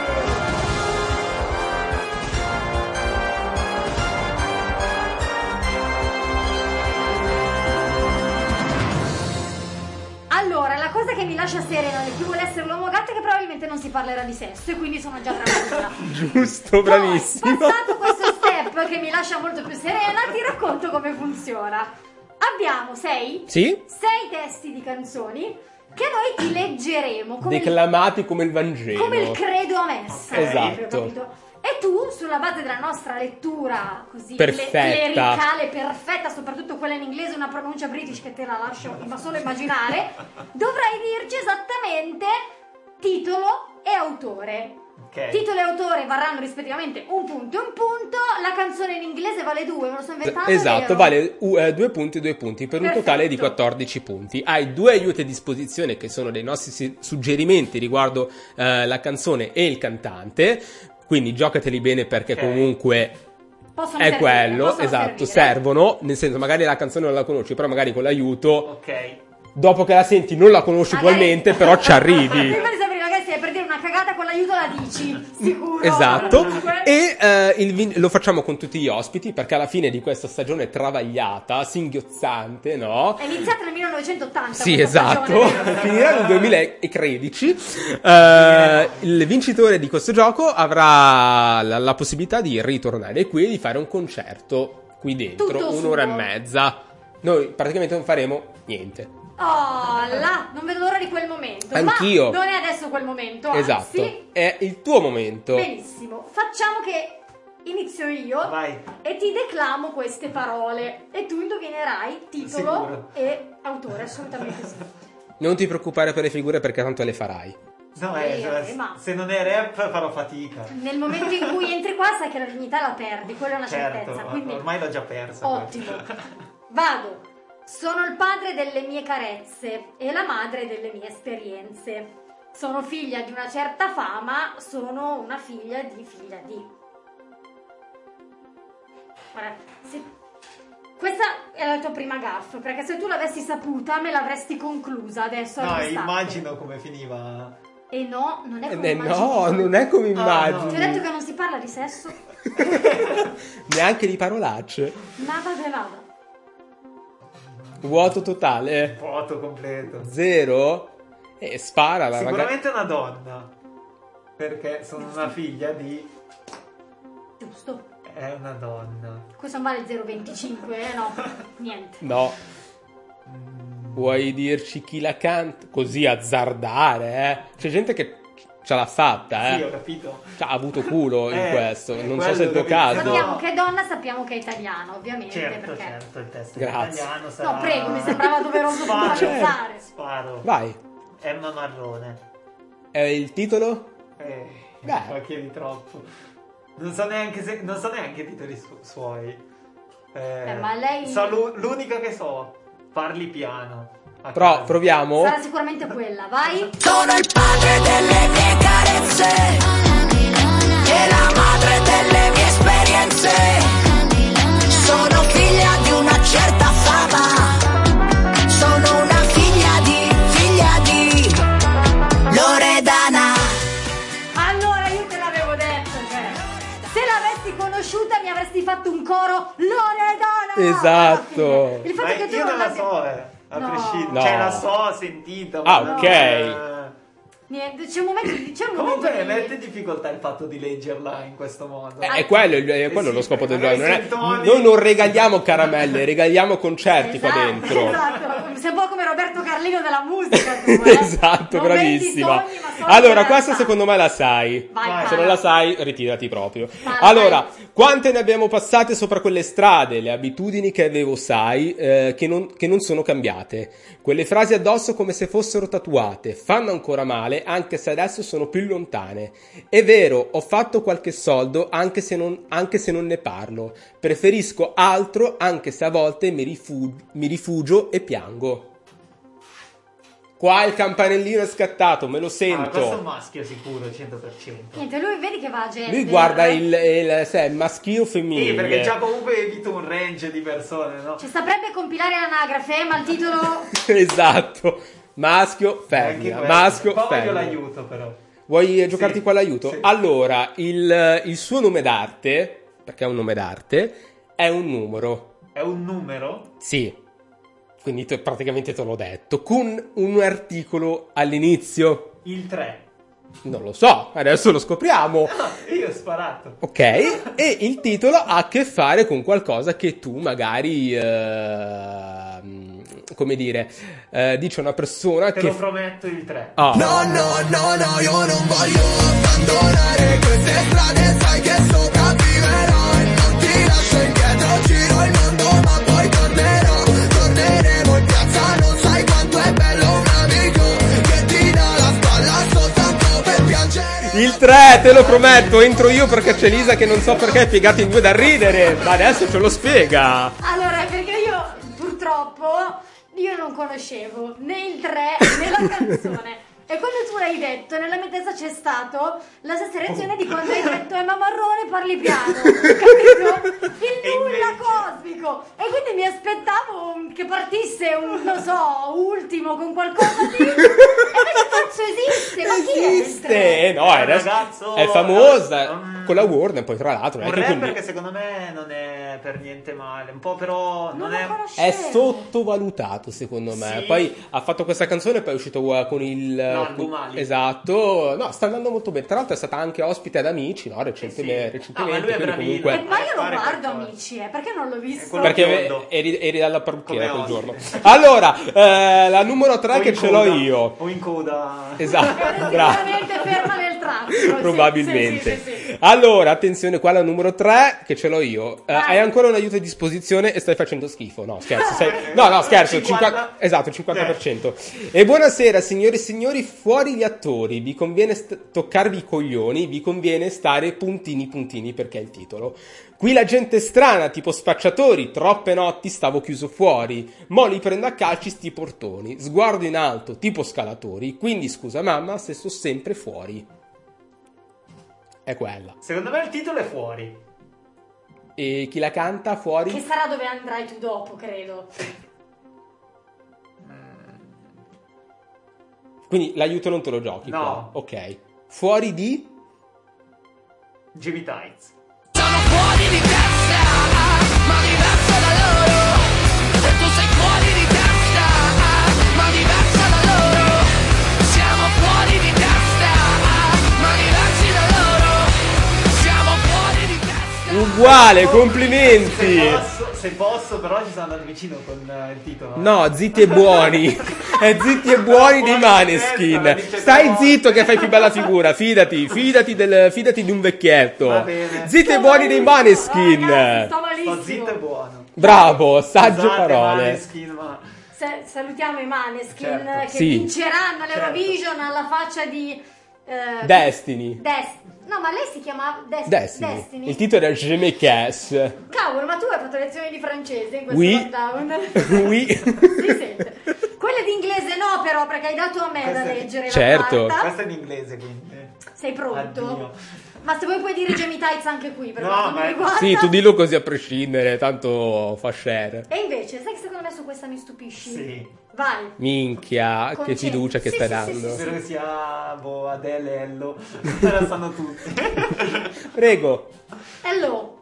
Allora, la cosa che mi lascia serena nel chi vuole essere l'uomo gatto è che probabilmente non si parlerà di sesso e quindi sono già tranquilla. Giusto, bravissimo. Poi, passato questo step che mi lascia molto più serena, ti racconto come funziona. Abbiamo sei, Sì? sei testi di canzoni che noi ti leggeremo come il Declamati come il Vangelo. come il credo a messa. Esatto. proprio, capito? E tu, sulla base della nostra lettura così Perfetta. cle- clericale, perfetta, soprattutto quella in inglese, una pronuncia british che te la lascio ma solo immaginare, dovrai dirci esattamente titolo e autore. Ok. Titolo e autore varranno rispettivamente un punto e un punto. La canzone in inglese vale due, me lo sto inventando. Esatto, vero? vale uh, eh, due punti e due punti per un Perfetto. totale di quattordici punti. Hai due aiuti a disposizione che sono dei nostri si- suggerimenti riguardo eh, la canzone e il cantante. Quindi giocateli bene perché Ok. comunque Possono è servire, quello, possono esatto, servire. servono, nel senso magari la canzone non la conosci, però magari con l'aiuto, Ok. dopo che la senti non la conosci Magari- ugualmente, però ci arrivi. Prima di sapere, magari se per dire una cagata con l'aiuto la dici, sicuro. Esatto, Comunque. e eh, il vin- lo facciamo con tutti gli ospiti perché alla fine di questa stagione travagliata, singhiozzante, no? È iniziata nel millenovecentottanta. Sì, questa esatto, stagione, vero? finirà nel duemilatredici. Eh, il vincitore di questo gioco avrà la, la possibilità di ritornare qui e di fare un concerto qui dentro, Tutto un'ora suo. e mezza. Noi praticamente non faremo niente. Oh, là, non vedo l'ora di quel momento. Anch'io. Ma non è adesso quel momento, anzi. Esatto, è il tuo momento. Benissimo, facciamo che inizio io Vai. e ti declamo queste parole e tu indovinerai titolo Sicuro. e autore, assolutamente sì. Non ti preoccupare per le figure perché tanto le farai. No, Eh, eh, eh, ma- se non è rap farò fatica. Nel momento in cui entri qua sai che la dignità la perdi, quella è una Certo, certezza, quindi ormai l'ho già persa. ottimo. Vado. Sono il padre delle mie carezze e la madre delle mie esperienze. Sono figlia di una certa fama, sono una figlia di figlia di. Guarda, se- questa è la tua prima gaffe, perché se tu l'avessi saputa me l'avresti conclusa adesso. No, al istante. immagino come finiva. E no, non è come Eh, immagini no, tu. non è come Ah, no. immagini. Ti ho detto che non si parla di sesso? Neanche di parolacce. Ma vabbè, vada. Vuoto totale. Foto completo. Zero. E spara la ragazza. Sicuramente una donna. Perché sono una figlia di. Giusto. È una donna. Questo non vale zero virgola venticinque, eh? No, niente. No. Vuoi dirci chi la canta? Così azzardare, eh? C'è gente che ce l'ha fatta, Sì, ho eh. capito. Cioè, ha avuto culo in Eh, questo. eh, Non so quello se è il tuo ho capito. caso. Sappiamo che è donna, sappiamo che è italiano, ovviamente. Certo, perché... certo, il testo Grazie. italiano sarà... No, prego, mi sembrava doveroso Sparo, puntualizzare. Sparo. Vai. Emma Marrone. È il titolo? Eh, Beh. ma chiedi troppo. Non so neanche se, non so neanche i titoli su- suoi. Eh, Eh, ma lei- so l'u- l'unica che so. Parli piano. A Pro, caso. proviamo. Sarà sicuramente quella, vai. Sono il padre delle mie carezze e la madre delle mie esperienze. Sono figlia di una certa fama. Sono una figlia di, figlia di Loredana. Allora io te l'avevo detto, cioè, se l'avessi conosciuta mi avresti fatto un coro Loredana. Esatto. Alla fine. Il fatto Ma che tu io non la l'abbia- so, eh. A No. prescindere. No. Cioè, la so, ho sentito. Ah, ma ok. non, eh. Niente, c'è un momento di... C'è un Comunque momento mi di... mette in difficoltà il fatto di leggerla in questo modo. Eh, È quello, il- è quello Eh sì, lo scopo del gioco. magari Non è- sentoni- noi non regaliamo caramelle, regaliamo concerti qua Esatto, dentro. esatto. Sei un po' come Roberto Carlino della musica tu, eh. Esatto, Non vendi bravissima. sogni, ma solo Allora, realtà. questa secondo me la sai. Vai, Vai. Se non la sai, ritirati proprio. Vai, Allora, vai. quante ne abbiamo passate sopra quelle strade, le abitudini che avevo, sai, eh, che, non, che non sono cambiate. Quelle frasi addosso come se fossero tatuate, fanno ancora male, anche se adesso sono più lontane. È vero, ho fatto qualche soldo, anche se non, anche se non ne parlo. Preferisco altro, anche se a volte mi, rifug- mi rifugio e piango. Qua il campanellino è scattato, me lo Ah, questo è un sento. maschio sicuro, cento per cento. Niente, lui vedi che va a gente. Lui guarda il, il, se è maschio o femminile. Sì, perché già comunque evito un range di persone, no? Cioè, saprebbe compilare l'anagrafe, ma il titolo... Esatto. Maschio, Anche femmina. questo. Maschio, Poi voglio femmina. l'aiuto però. Vuoi giocarti Sì, qua l'aiuto? sì. Allora, il, il suo nome d'arte, perché è un nome d'arte, è un numero. È un numero? Sì. Quindi te- praticamente te l'ho detto. Con un articolo all'inizio. Il tre. Non lo so, adesso lo scopriamo. Io ho sparato. Ok, e il titolo ha a che fare con qualcosa che tu magari, eh, come dire, eh, dice una persona Te che... lo prometto il tre. Ah. No, no, no, no, io non voglio abbandonare queste strade, sai che sopravviverò e non ti lascio indietro, giro il mondo ma poi tornerò, torneremo in piazza, non sai quanto è bello un amico che ti dà la spalla soltanto per piangere. Il tre, te lo prometto, entro io perché c'è Lisa che non so perché è piegata in due da ridere, ma adesso ce lo spiega. Allora, perché io purtroppo io non conoscevo né il tre né la canzone. E quando tu l'hai detto, nella mia testa c'è stato la stessa reazione di quando hai detto Emma Marrone parli piano, capito? Il E nulla invece- cosmico. E quindi mi aspettavo un- che partisse un, non so, ultimo con qualcosa di... E invece cazzo esiste, ma chi è il Esiste, tre? eh, no, È un adesso ragazzo- è famosa, um, con la Warner poi tra l'altro. Un Anche rapper quindi che secondo me non è per niente male. Un po' però Non non lo è... conoscevo. è sottovalutato secondo me. Sì. Poi ha fatto questa canzone e poi è uscito uh, con il... L'album con- Ali. Esatto, no, sta andando molto bene. Tra l'altro è stata anche ospite ad Amici, no, recentemente. Eh sì. Ah, ma recentemente lui è quindi bravino. comunque... Eh, ma io lo Fare guardo, qualcosa. amici, eh, perché non l'ho visto? quello Perché biondo. eri, eri dalla parrucchiera Come quel giorno. ospite. Allora, eh, la numero tre O che in ce l'ho coda. io. O in coda. Esatto, Era bravo. sicuramente ferma nel traffico. sì, Probabilmente. sì, sì, sì, sì. Allora, attenzione, qua la numero tre che ce l'ho io. Eh, Vai. hai ancora un aiuto a disposizione e stai facendo schifo. No, scherzo. sei- No, no, scherzo. cinquanta. cinquanta Esatto, cinquanta per cento. E buonasera, signore e signori, fuori gli attori. Vi conviene st- toccarvi i coglioni, vi conviene stare puntini puntini perché è il titolo. Qui la gente è strana, tipo spacciatori, troppe notti stavo chiuso fuori, mo li prendo a calci sti portoni, sguardo in alto, tipo scalatori, quindi scusa mamma se sto sempre fuori. È quella. Secondo me il titolo è fuori. E chi la canta fuori? Che sarà dove andrai tu dopo, credo. Quindi l'aiuto non te lo giochi No. qua. Ok. Fuori di? Jimmy Tights. Sono fuori di testa, ma diverso da loro. E tu sei fuori di testa, ma diversa da loro. Siamo fuori di testa, ma diversi da loro. Siamo fuori di testa. Uguale, complimenti! Se posso, se posso, però ci sono andato vicino con eh, il titolo. No, zitti e buoni. È zitti e buoni dei Maneskin. Stai zitto che fai più bella figura. Fidati, fidati, del, fidati di un vecchietto. Va bene. Zitti e buoni dei Maneskin. Ragazzi, sto Sto malissimo. zitto e buono. Bravo, sagge Scusate, parole. Maneskin, ma... Sa- salutiamo i Maneskin Certo. che Sì. vinceranno Certo. l'Eurovision alla faccia di eh, Destiny. Des- no, ma lei si chiama Des- Destiny. Destiny. Il titolo era Je me casse. Cavolo, ma tu hai fatto lezioni di francese in questo Oui. lockdown? Oui. Si sente. Quelle di inglese no, però, perché hai dato a me da Questa è- leggere Certo. la carta. Questo è in inglese, quindi. Sei pronto? Addio. Ma se vuoi puoi dire Jamie Tights anche qui, per No, quanto ma- mi riguarda. Sì, tu dillo così a prescindere, tanto fa share. E invece, sai che secondo me su questa mi stupisci? Sì. Vai. Minchia, che Concentra- fiducia che sì, stai sì, sì, dando. sì, Spero che sia boh, Adele e Ello. La sanno tutti. Prego. Hello.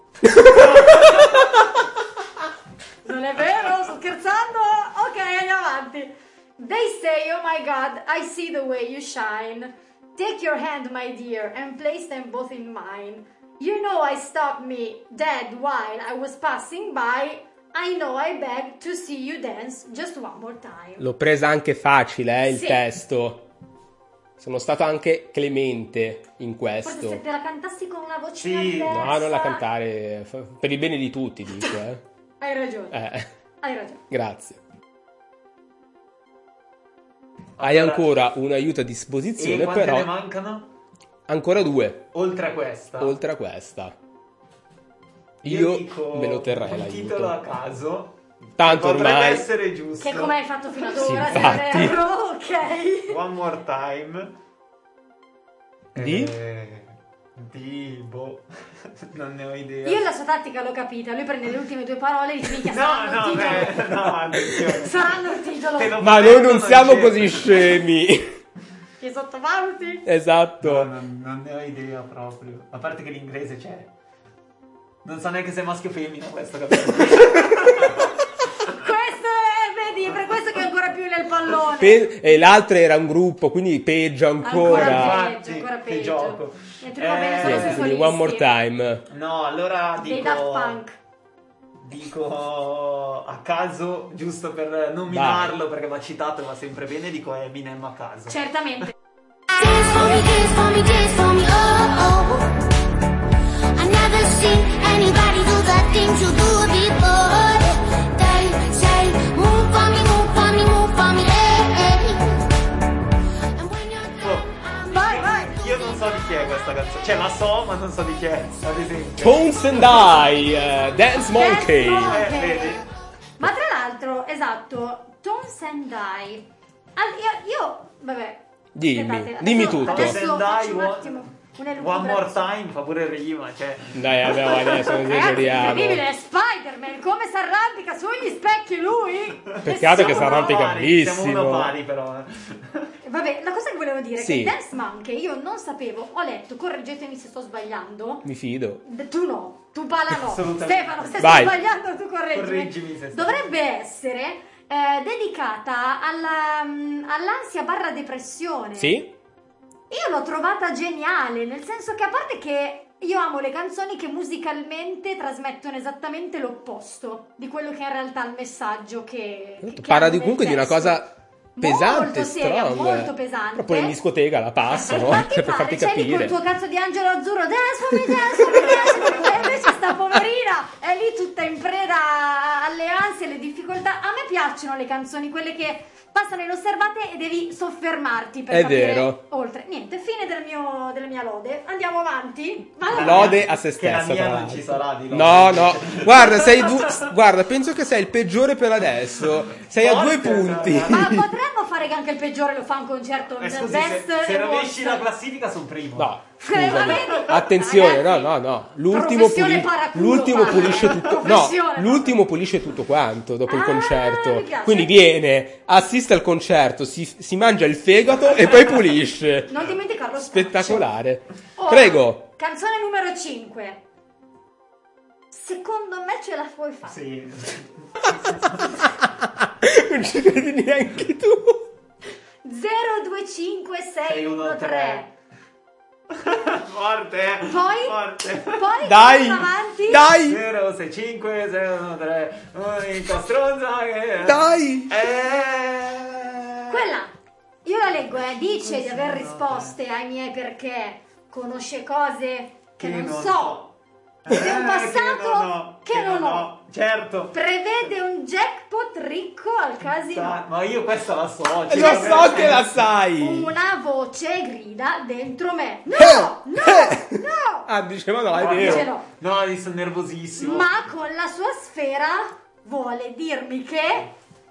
Non è vero, sto scherzando. Ok, andiamo avanti. They say, oh my God, I see the way you shine. Take your hand, my dear, and place them both in mine. You know I stopped me dead while I was passing by. I know I beg to see you dance just one more time. L'ho presa anche facile, eh, il Sì. testo. Sono stato anche clemente in Forse questo. se te la cantassi con una voce Sì. diversa. No, non la cantare, fa- per il bene di tutti, dico, eh. Hai ragione, Eh, hai ragione. grazie. Hai ancora un aiuto a disposizione, E quante però ne mancano? ancora due, Oltre a questa. oltre a questa. Io dico me lo terrei un titolo a l'aiuto. caso. Tanto Potrebbe ormai essere giusto. Che come hai fatto fino ad Sì, ora, infatti. Serero, ok. One more time. Di? Eh, di boh. Non ne ho idea. Io la sua tattica l'ho capita, lui prende le ultime due parole e dice minchia No, saranno no, il titolo. beh, no, attenzione. Saranno il titolo. Te lo Ma prometto, noi non siamo c'è. così scemi. Che sottovaluti. Esatto. No, non, non ne ho idea proprio. A parte che l'inglese c'è. Non so neanche se è maschio o femmina questo, capito? Questo è, vedi, è per questo che è ancora più nel pallone. Pe- e l'altro era un gruppo, quindi peggio ancora. Ancora peggio, Infatti, ancora che peggio. gioco. Mentre va bene Eh, solo Sì, sui quindi solisti. one more time. No, allora Dei Daft dico... Punk. Dico a caso, giusto per nominarlo, perché va citato, va sempre bene, dico Eminem a caso. Certamente. Dance for me, dance for me, dance for me, oh, oh. I never seen anybody do the things you do before. They say, move for me, move for me, move for me, eh, eh. And when you're Oh, done, I'm Vai, vai. io non so di chi è questa canzone, cioè la so ma non so di chi è, ad esempio. Tones and I, eh, Dance Monkey. Dance Monkey. Eh, vedi? Ma tra l'altro, esatto, Tones and I. Al- io, io, vabbè. Dimmi, aspettate, dimmi adesso- tutto. Adesso Tones and faccio I, un one- attimo One more un'elucubrazione. time fa pure rima, cioè. Dai, vabbè, adesso non Ragazzi, esageriamo. incredibile, è Spider-Man, come si arrampica sugli specchi lui? Peccato che Nessuno. si arrampica Pari, siamo uno benissimo. pari però. eh. Vabbè, la cosa che volevo dire Sì. è che Dance Monkey io non sapevo, ho letto, correggetemi se sto sbagliando. Mi fido. D- Tu no, tu pala no. Assolutamente. Stefano, se Vai. sto sbagliando tu correggimi. Correggimi se sto- Dovrebbe essere eh, dedicata alla, mm, all'ansia barra depressione. Sì? Io l'ho trovata geniale, nel senso che a parte che io amo le canzoni che musicalmente trasmettono esattamente l'opposto di quello che è in realtà il messaggio che, che Parla hanno di, nel comunque di una testo. cosa pesante, molto seria, strong. molto pesante. Proprio in discoteca la passano, Ma ti per pare? farti C'è lì capire. col tuo cazzo di angelo azzurro, dance for me, dance for me, dance for me. E invece sta poverina è lì tutta in preda alle ansie, alle difficoltà. A me piacciono le canzoni, quelle che passano inosservate e devi soffermarti per È capire vero. oltre. Niente, fine del mio, della mia lode. Andiamo avanti. Ma La Lode mia- a se che la stessa, mia tra non l'altro. ci sarà di lode. No, no, guarda, sei du- guarda, penso che sei il peggiore per adesso. Sei a due Forte, punti. ragazzi. Ma potremmo fare che anche il peggiore lo fa un concerto Eh, scusi, best se, se e rovesci worst. la classifica sono primo. No, Eh, va scusami. bene. Attenzione, no, Ragazzi, no, no. L'ultimo, professione puli- paraculo, l'ultimo fa. pulisce tutto. No, Professione. l'ultimo pulisce tutto quanto dopo il Ah, concerto. mi piace. Quindi viene, assiste al concerto, si, si mangia il fegato e poi pulisce. Non dimenticarlo. Spettacolare. Ora, Prego. Canzone numero cinque. Secondo me ce la puoi fare. Sì. Non ci credi neanche tu. zero due cinque sei uno tre. Forte, eh. Poi? Forte. Poi Dai, andiamo avanti. dai. zero zero sei cinque sei uno tre unica stronza che... Dai! Eh... Quella, io la leggo, eh, dice di aver risposte ai miei perché, conosce cose che, Che non, non so, so. vede un Eh, passato che non ho, certo. prevede un jackpot ricco al casino, Ma io questa la so. Lo ci so che la sai! una voce grida dentro me, no, Eh, no, eh. no, Ah, diceva no, è No, dice vero. no. No, io sono nervosissimo. Ma con la sua sfera vuole dirmi che...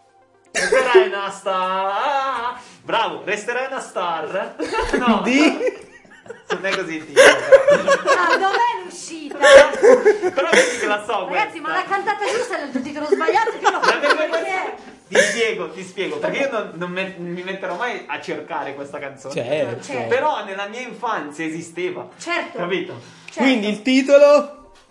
Resterai una star. Ah, bravo, resterai una star. No. Di? Non è così il titolo. Ah, dov'è l'uscita? Però vedi che la so. Ragazzi, questa. ma la cantata giusta è il titolo sbagliato, che non Ma perché perché è. Ti spiego, ti spiego, perché io non, non me- mi metterò mai a cercare questa canzone. Certo. Certo. Però nella mia infanzia esisteva. Certo. Capito? Certo. Quindi il titolo?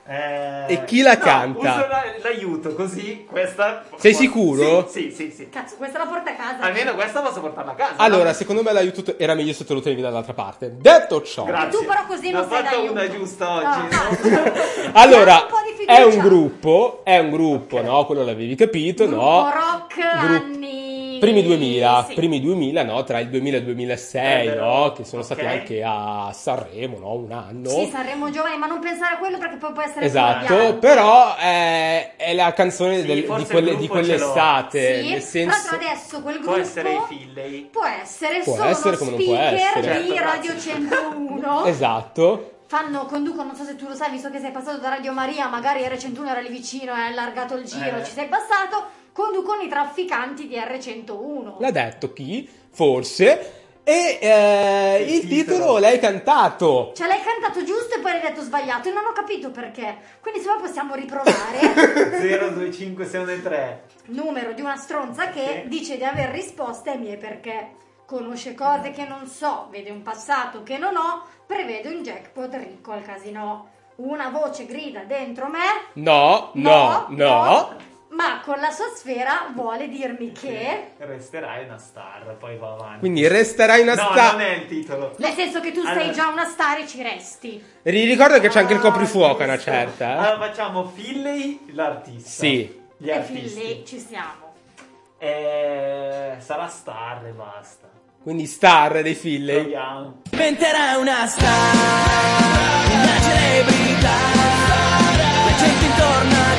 Eh, E chi la no, canta? Uso la- l'aiuto, così questa... Sei sicuro? Sì, sì, sì, sì. Cazzo, questa la porta a casa. Almeno questa posso portarla a casa. Allora, no? secondo me l'aiuto era meglio se te lo tenevi dall'altra parte. Detto ciò, Grazie. Tu però così Ne non ho sei fatto d'aiuto. una giusta oggi. Ah, no? allora, un po' di fiducia. è un gruppo, è un gruppo, no? Quello l'avevi capito, Gruppo no? rock Gru- anni... Primi duemila, Sì. primi duemila, no? Tra il duemila e il duemilasei, Eh, però, no? Che sono stati ok. anche a Sanremo, no? Un anno. Sì, Sanremo giovani, ma non pensare a quello perché poi può essere Esatto, fuorviante. però è, è la canzone Sì, del- forse di, quelle- il di gruppo ce l'ho. quell'estate, Sì, nel tra senso... l'altro adesso quel gruppo Può essere i Filley. può essere, Può sono essere come non può speaker essere. di Certo, Radio grazie. centouno. Esatto. Fanno, conducono, non so se tu lo sai, visto che sei passato da Radio Maria, magari R centouno era lì vicino e hai allargato il giro, Eh. ci sei passato, conducono i trafficanti di R centouno. L'ha detto chi? Forse. E eh, Il il titolo. titolo l'hai cantato. Cioè l'hai cantato giusto e poi l'hai detto sbagliato e non ho capito perché. Quindi se vuoi possiamo riprovare. zero due cinque sei uno tre. Numero di una stronza che Sì. dice di aver risposte ai miei perché. Conosce cose che non so, vede un passato che non ho, prevede un jackpot ricco al casino. Una voce grida dentro me. No, no, no. Ma con la sua sfera vuole dirmi che... Resterai una star, poi va avanti. Quindi resterai una No, star. non è il titolo. Nel senso che tu sei Allora- già una star e ci resti. Ricordo che c'è anche il Ah, coprifuoco una giusto. certa. eh. Allora facciamo Filley, l'artista. Sì. Gli E artisti. fin lì ci siamo. Eh, sarà star e basta. Quindi star dei Filley. Proviamo. Diventerai una star, una celebrità. La gente intorno a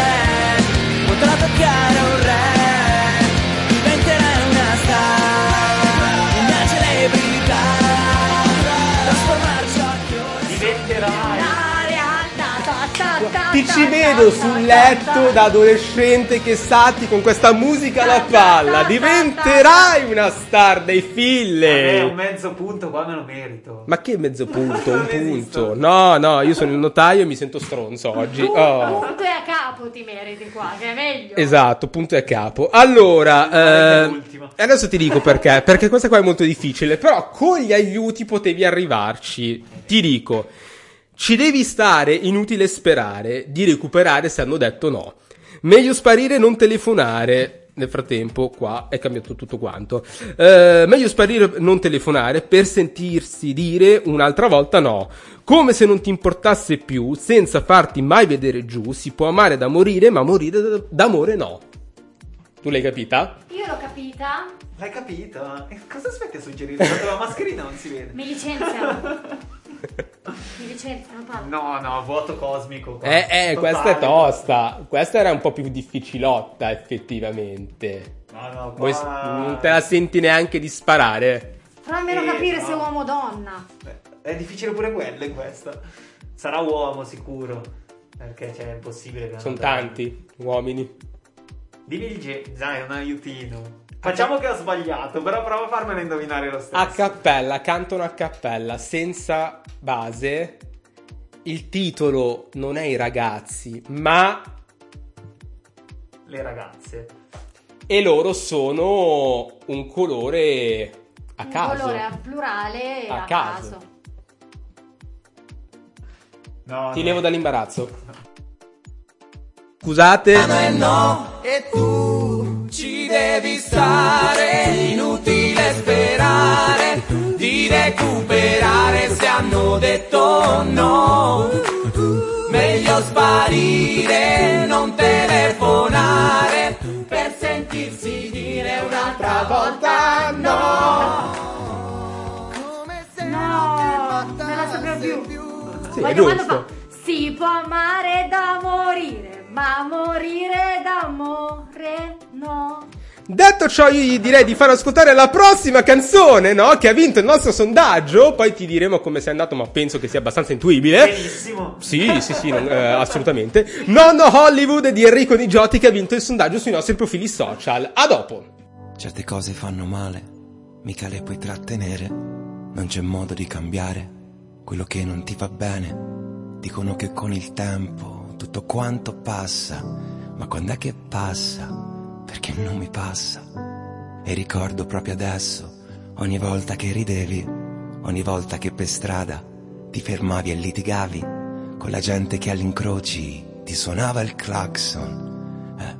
te potrà toccare un re. Diventerai una star, una celebrità. Trasformarci a fiori. Diventerai. La realtà, ta, ta, ta, Ti ta, ci ta, vedo ta, sul ta, letto ta. da adolescente che salti con questa musica alla palla. Diventerai una star dei Eh, un Filley. mezzo punto qua me lo merito. Ma che mezzo punto? Un Non esisto. punto? No, no, io sono il notaio e mi sento stronzo oggi. Tu, Oh. punto e a capo ti meriti qua, che è meglio. Esatto, punto e a capo. Allora, è eh, l'ultima. adesso ti dico perché. Perché questa qua è molto difficile. Però con gli aiuti potevi arrivarci. Ti dico, ci devi stare, inutile sperare, di recuperare se hanno detto no. Meglio sparire e non telefonare. Nel frattempo qua è cambiato tutto quanto. Eh, meglio sparire e non telefonare per sentirsi dire un'altra volta no. Come se non ti importasse più, senza farti mai vedere giù. Si può amare da morire, ma morire d- d'amore no. Tu l'hai capita? Io l'ho capita, L'hai capito? E cosa aspetti a suggerire? Tanto la mascherina non si vede. mi licenziano. Mi licenziano, Paolo. No, no, vuoto cosmico. qua. Eh, eh, Totale. questa è tosta. Questa era un po' più difficilotta, effettivamente. No, no, qua... Vuoi s- non te la senti neanche di sparare. Però almeno Eh, capire no. se è uomo o donna. È difficile pure quella in questa. Sarà uomo sicuro. Perché cioè, è impossibile che Sono una donna- tanti uomini. Dimmi il ge- dai, un aiutino. Facciamo che ho sbagliato, però prova a farmela indovinare lo stesso. A cappella, cantano a cappella, senza base. Il titolo non è I ragazzi, ma... Le ragazze. E loro sono un colore a Un caso. colore a plurale A a, caso. caso. No, Ti no. levo dall'imbarazzo. Scusate. No, e tu ci devi stare, inutile sperare di recuperare se hanno detto no. meglio sparire, non telefonare per sentirsi dire un'altra volta no. No, non la sapevo più. Sì, è Voglio quando giusto. fa si può amare da morire, ma morire d'amore no. Detto ciò, io gli direi di far ascoltare la prossima canzone, no? Che ha vinto il nostro sondaggio. Poi ti diremo come sia andato, ma penso che sia abbastanza intuibile. Benissimo. Sì, sì, sì, non- eh, assolutamente. Nonno Hollywood di Enrico Nigiotti, che ha vinto il sondaggio sui nostri profili social. A dopo. Certe cose fanno male, mica le puoi trattenere. Non c'è modo di cambiare quello che non ti va bene. Dicono che con il tempo tutto quanto passa, ma quando è che passa? Perché non mi passa. E ricordo proprio adesso, ogni volta che ridevi, ogni volta che per strada ti fermavi e litigavi con la gente che agli incroci ti suonava il clacson. Eh.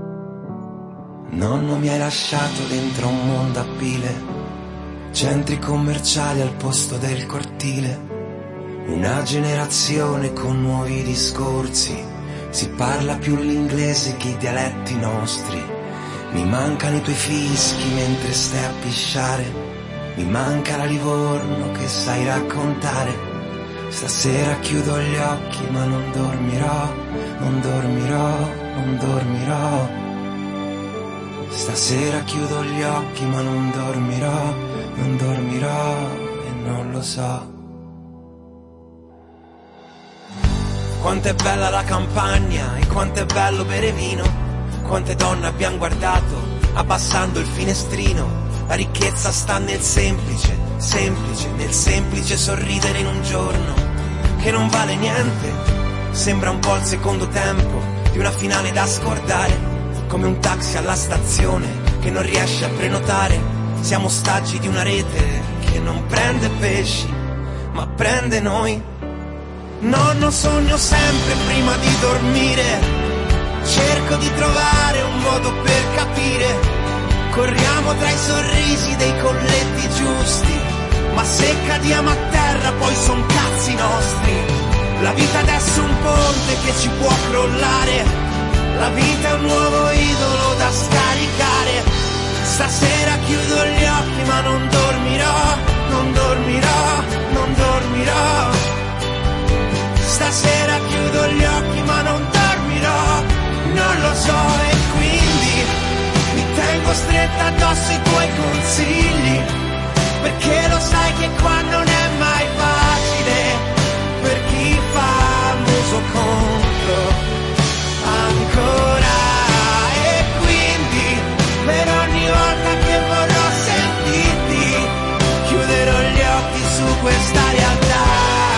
Nonno, mi hai lasciato dentro un mondo a pile, centri commerciali al posto del cortile, una generazione con nuovi discorsi, si parla più l'inglese che i dialetti nostri. Mi mancano i tuoi fischi mentre stai a pisciare, mi manca la Livorno che sai raccontare. Stasera chiudo gli occhi ma non dormirò, non dormirò, non dormirò. Stasera chiudo gli occhi ma non dormirò, non dormirò e non lo so. Quanto è bella la campagna e quanto è bello bere vino. Quante donne abbiamo guardato abbassando il finestrino. La ricchezza sta nel semplice, semplice, nel semplice sorridere in un giorno che non vale niente. Sembra un po' il secondo tempo di una finale da scordare, come un taxi alla stazione che non riesce a prenotare. Siamo ostaggi di una rete che non prende pesci, ma prende noi. Nonno, sogno sempre prima di dormire, cerco di trovare un modo per capire. Corriamo tra i sorrisi dei colletti giusti, ma se cadiamo a terra poi son cazzi nostri. La vita adesso è un ponte che ci può crollare, la vita è un nuovo idolo da scaricare. Stasera chiudo gli occhi ma non dormirò, non dormirò, non dormirò. Stasera chiudo gli occhi ma non dormirò, non lo so, e quindi mi tengo stretta addosso i tuoi consigli, perché lo sai che qua non è mai facile per chi fa muso contro ancora. E quindi per ogni volta che vorrò sentirti chiuderò gli occhi su questa realtà.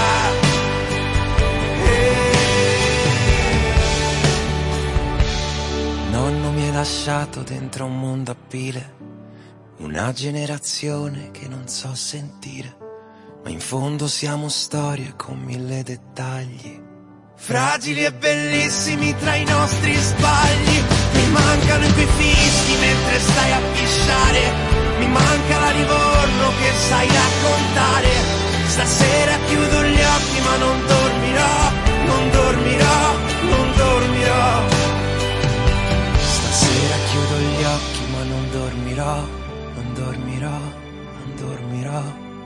Nonno, mi hai lasciato dentro un mondo a pile, una generazione che non so sentire, ma in fondo siamo storie con mille dettagli, fragili e bellissimi tra i nostri sbagli. Mi mancano i tuoi fischi mentre stai a pisciare, mi manca la Livorno che sai raccontare. Stasera chiudo gli occhi ma non dormirò, non dormirò, non dormirò. Stasera chiudo gli occhi ma non dormirò, non dormirò, non dormirò.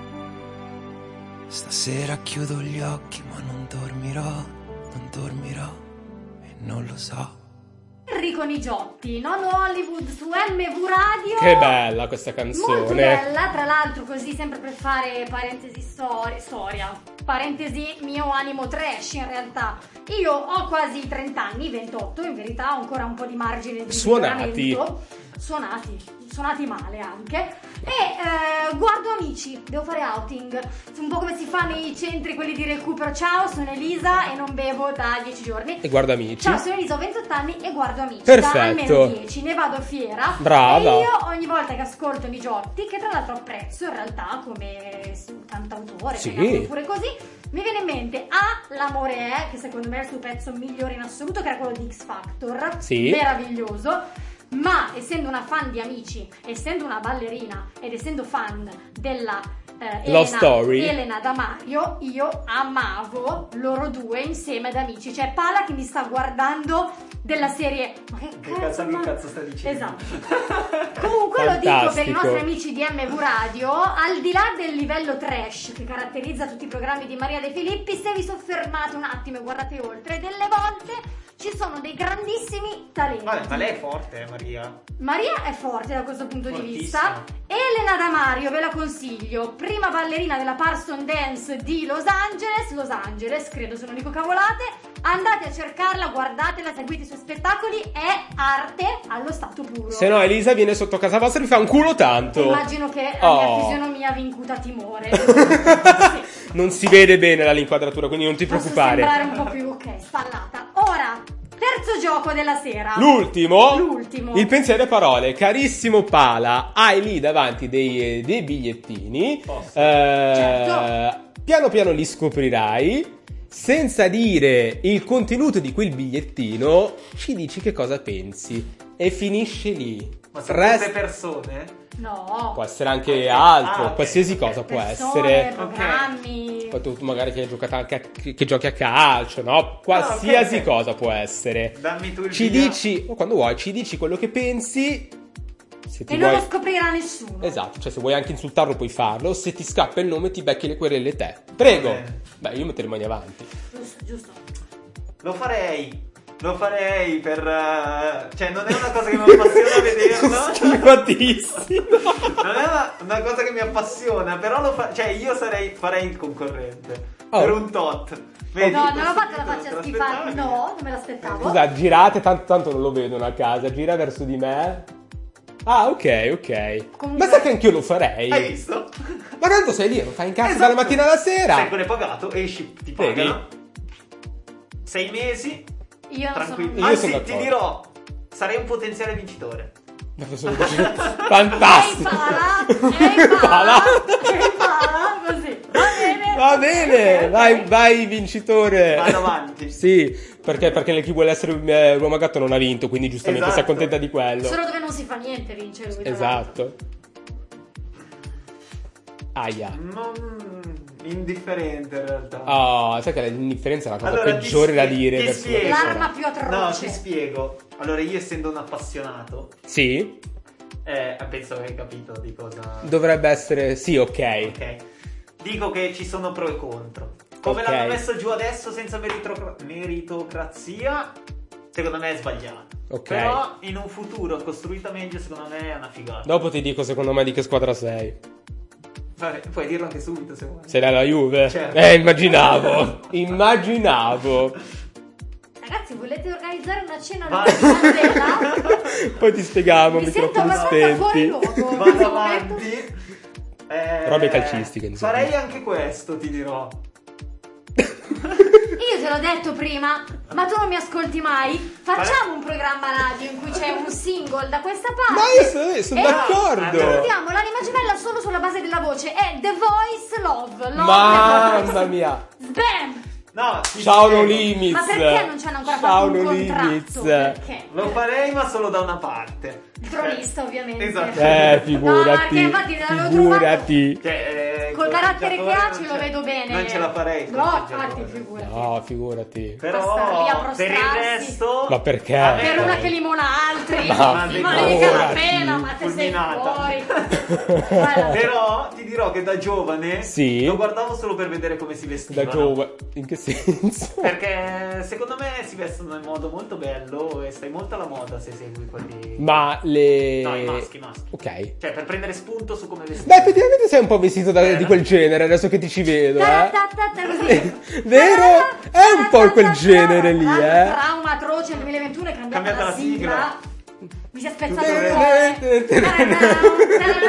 Stasera chiudo gli occhi ma non dormirò, non dormirò e non lo so. Enrico Nigiotti, Nonno Hollywood su M V Radio. Che bella questa canzone. Molto bella, tra l'altro, così sempre per fare parentesi storia, storia. Parentesi mio animo trash in realtà. Io ho quasi trenta anni, ventotto, in verità ho ancora un po' di margine di Suonati. miglioramento. Suonati, suonati male anche. E eh, guardo Amici, devo fare outing. Un po' come si fa nei centri quelli di recupero. Ciao, sono Elisa e non bevo da dieci giorni. E guardo Amici. Ciao, sono Elisa, ho ventotto anni e guardo Amici. Perfetto. Da almeno dieci, ne vado fiera. Brava. E io ogni volta che ascolto Nigiotti, che tra l'altro apprezzo in realtà come cantautore, Sì. chiamiamolo pure così, mi viene in mente A, L'amore è, che secondo me è il suo pezzo migliore in assoluto, che era quello di X Factor. Sì. Meraviglioso. Ma essendo una fan di Amici, essendo una ballerina ed essendo fan della eh, Love Elena, story. Elena da Mario, io amavo loro due insieme da amici. C'è Pala che mi sta guardando della serie. Ma che, Che cazzo, cazzo, ma- che cazzo stai dicendo? Esatto. Comunque lo dico per i Fantastico. nostri amici di M V Radio, al di là del livello trash che caratterizza tutti i programmi di Maria De Filippi, se vi soffermate un attimo e guardate oltre, delle volte ci sono dei grandissimi talenti. Vabbè, ma lei è forte, eh, Maria. Maria è forte da questo punto di Fortissima. vista. Elena da Mario ve la consiglio, prima ballerina della Parson Dance di Los Angeles, Los Angeles, credo se non dico cavolate. Andate a cercarla, guardatela, seguite i suoi spettacoli, è arte allo stato puro. Se no Elisa viene sotto casa vostra e vi fa un culo tanto. Immagino che la mia Oh. fisionomia vi incuta timore. Non si vede bene dall'inquadratura, quindi non ti Posso preoccupare. sembrare un po' più, ok, spallata. Ora, terzo gioco della sera. L'ultimo, L'ultimo. il pensiero e parole. Carissimo Pala, hai lì davanti dei, dei bigliettini. Posso? Eh, Certo. Piano piano li scoprirai. Senza dire il contenuto di quel bigliettino, ci dici che cosa pensi. E finisce lì. Ma sono Rest- tutte persone? No. Può essere anche altro, Ah, ok. qualsiasi cosa può Persone, essere. programmi. Poi tu magari che hai giocato anche a, che che giochi a calcio, no? Qualsiasi Ah, ok, ok. cosa può essere. Dammi tu il Ci via. dici, o quando vuoi, ci dici quello che pensi. Se ti E non vuoi... lo scoprirà nessuno. Esatto, cioè se vuoi anche insultarlo puoi farlo. Se ti scappa il nome ti becchi le querele te. Prego. Va bene. Beh, io metto le mani avanti. Giusto, giusto. Lo farei. Lo farei per... eh, cioè, non è una cosa che mi appassiona vederlo. Schifatissimo. Non è una, una cosa che mi appassiona, però lo fa... Cioè, io sarei, farei il concorrente. Oh. Per un tot. Vedi, No, non questo ho fatto la titolo, faccia te schifata. l'aspettavi? No, non me l'aspettavo. Scusa, girate, tanto, tanto non lo vedono a casa. Gira verso di me. Ah, ok, ok. Comunque- Ma sai che anch'io lo farei. Hai visto? Ma tanto sei lì, non fai in cazzo Esatto. dalla mattina alla sera. Sei quello pagato, esci, ti Vedi? pagano. Sei mesi, Io non tranquillo. sono... Io Anzi, sono ti d'accordo. dirò, sarei un potenziale vincitore. Fantastico. Ehi Pala, ehi Pala, ehi Pala, così. Va bene. Va bene, Ok, ok. vai, vai vincitore. Vado avanti. Sì, perché, perché chi vuole essere eh, l'uomo gatto non ha vinto, quindi giustamente Esatto. si accontenta di quello. Solo dove non si fa niente vince lui. tra l'altro. Esatto. Aia. Non... indifferente in realtà. Oh, sai che l'indifferenza è la cosa Allora, ti peggiore da spie- dire ti verso una spiego. persona. L'arma più atroce. No, ti spiego. Allora, io essendo un appassionato, Sì, eh, penso che hai capito di cosa... dovrebbe essere. Sì, ok. Ok. Dico che ci sono pro e contro. Come Ok. l'hanno messo giù adesso senza meritocra- meritocrazia, secondo me è sbagliato. Ok. Però in un futuro costruita meglio, secondo me è una figata. Dopo ti dico secondo me di che squadra sei. Vabbè, puoi dirlo anche subito se vuoi. Sei dalla Juve? Certo. Eh, immaginavo. Immaginavo. Ragazzi, volete organizzare una cena Vai. di candela? Poi ti spieghiamo, Mi sento microfoni abbastanza fuori spenti. luogo. in Vado questo momento. avanti. Eh, Robe calcistiche, insomma. Farei anche questo, ti dirò. Io te l'ho detto prima, ma tu non mi ascolti mai. Facciamo un programma radio in cui c'è un single da questa parte. Ma io sono, sono E d'accordo. Salutiamo l'anima gemella solo sulla base della voce. È The Voice Love. Love Mamma The Voice. mia. Sbam! No, ti Ciao spiego. No Limits. Ma perché non ci hanno ancora Ciao fatto un No contratto? Limits. Perché? Lo farei, ma solo da una parte. Il tronista, ovviamente. Esatto. Eh, No, figurati. perché infatti l'avevo Figurati. Cioè, eh, Col carattere che corteggiatore ha ce non lo ce- vedo bene. Non ce la farei. No, corteggiatore. infatti, figurati. No, figurati. Però star lì a per il prostrarsi. resto... Ma perché? a me- Per una che limona altri. Ma Ma figurati. non mica la pena, ma te sei Fulminata. fuori. Guarda. Però ti dirò che da giovane Sì. lo guardavo solo per vedere come si vestivano. Da giovane. In che senso? Perché secondo me si vestono in modo molto bello e stai molto alla moda se segui quelli... Ma le. No, i maschi, i maschi. Ok. Cioè, per prendere spunto su come vestire. Beh, effettivamente sei un po' vestito da- Bene. di quel genere, adesso che ti ci vedo, eh. Ta-ta-ta-ta, così. Vero? È un po' quel genere lì, L'anno eh. trauma atroce nel duemilaventuno è cambiata, Cambiata la la sigla. sigla. Mi si è spezzato il cuore.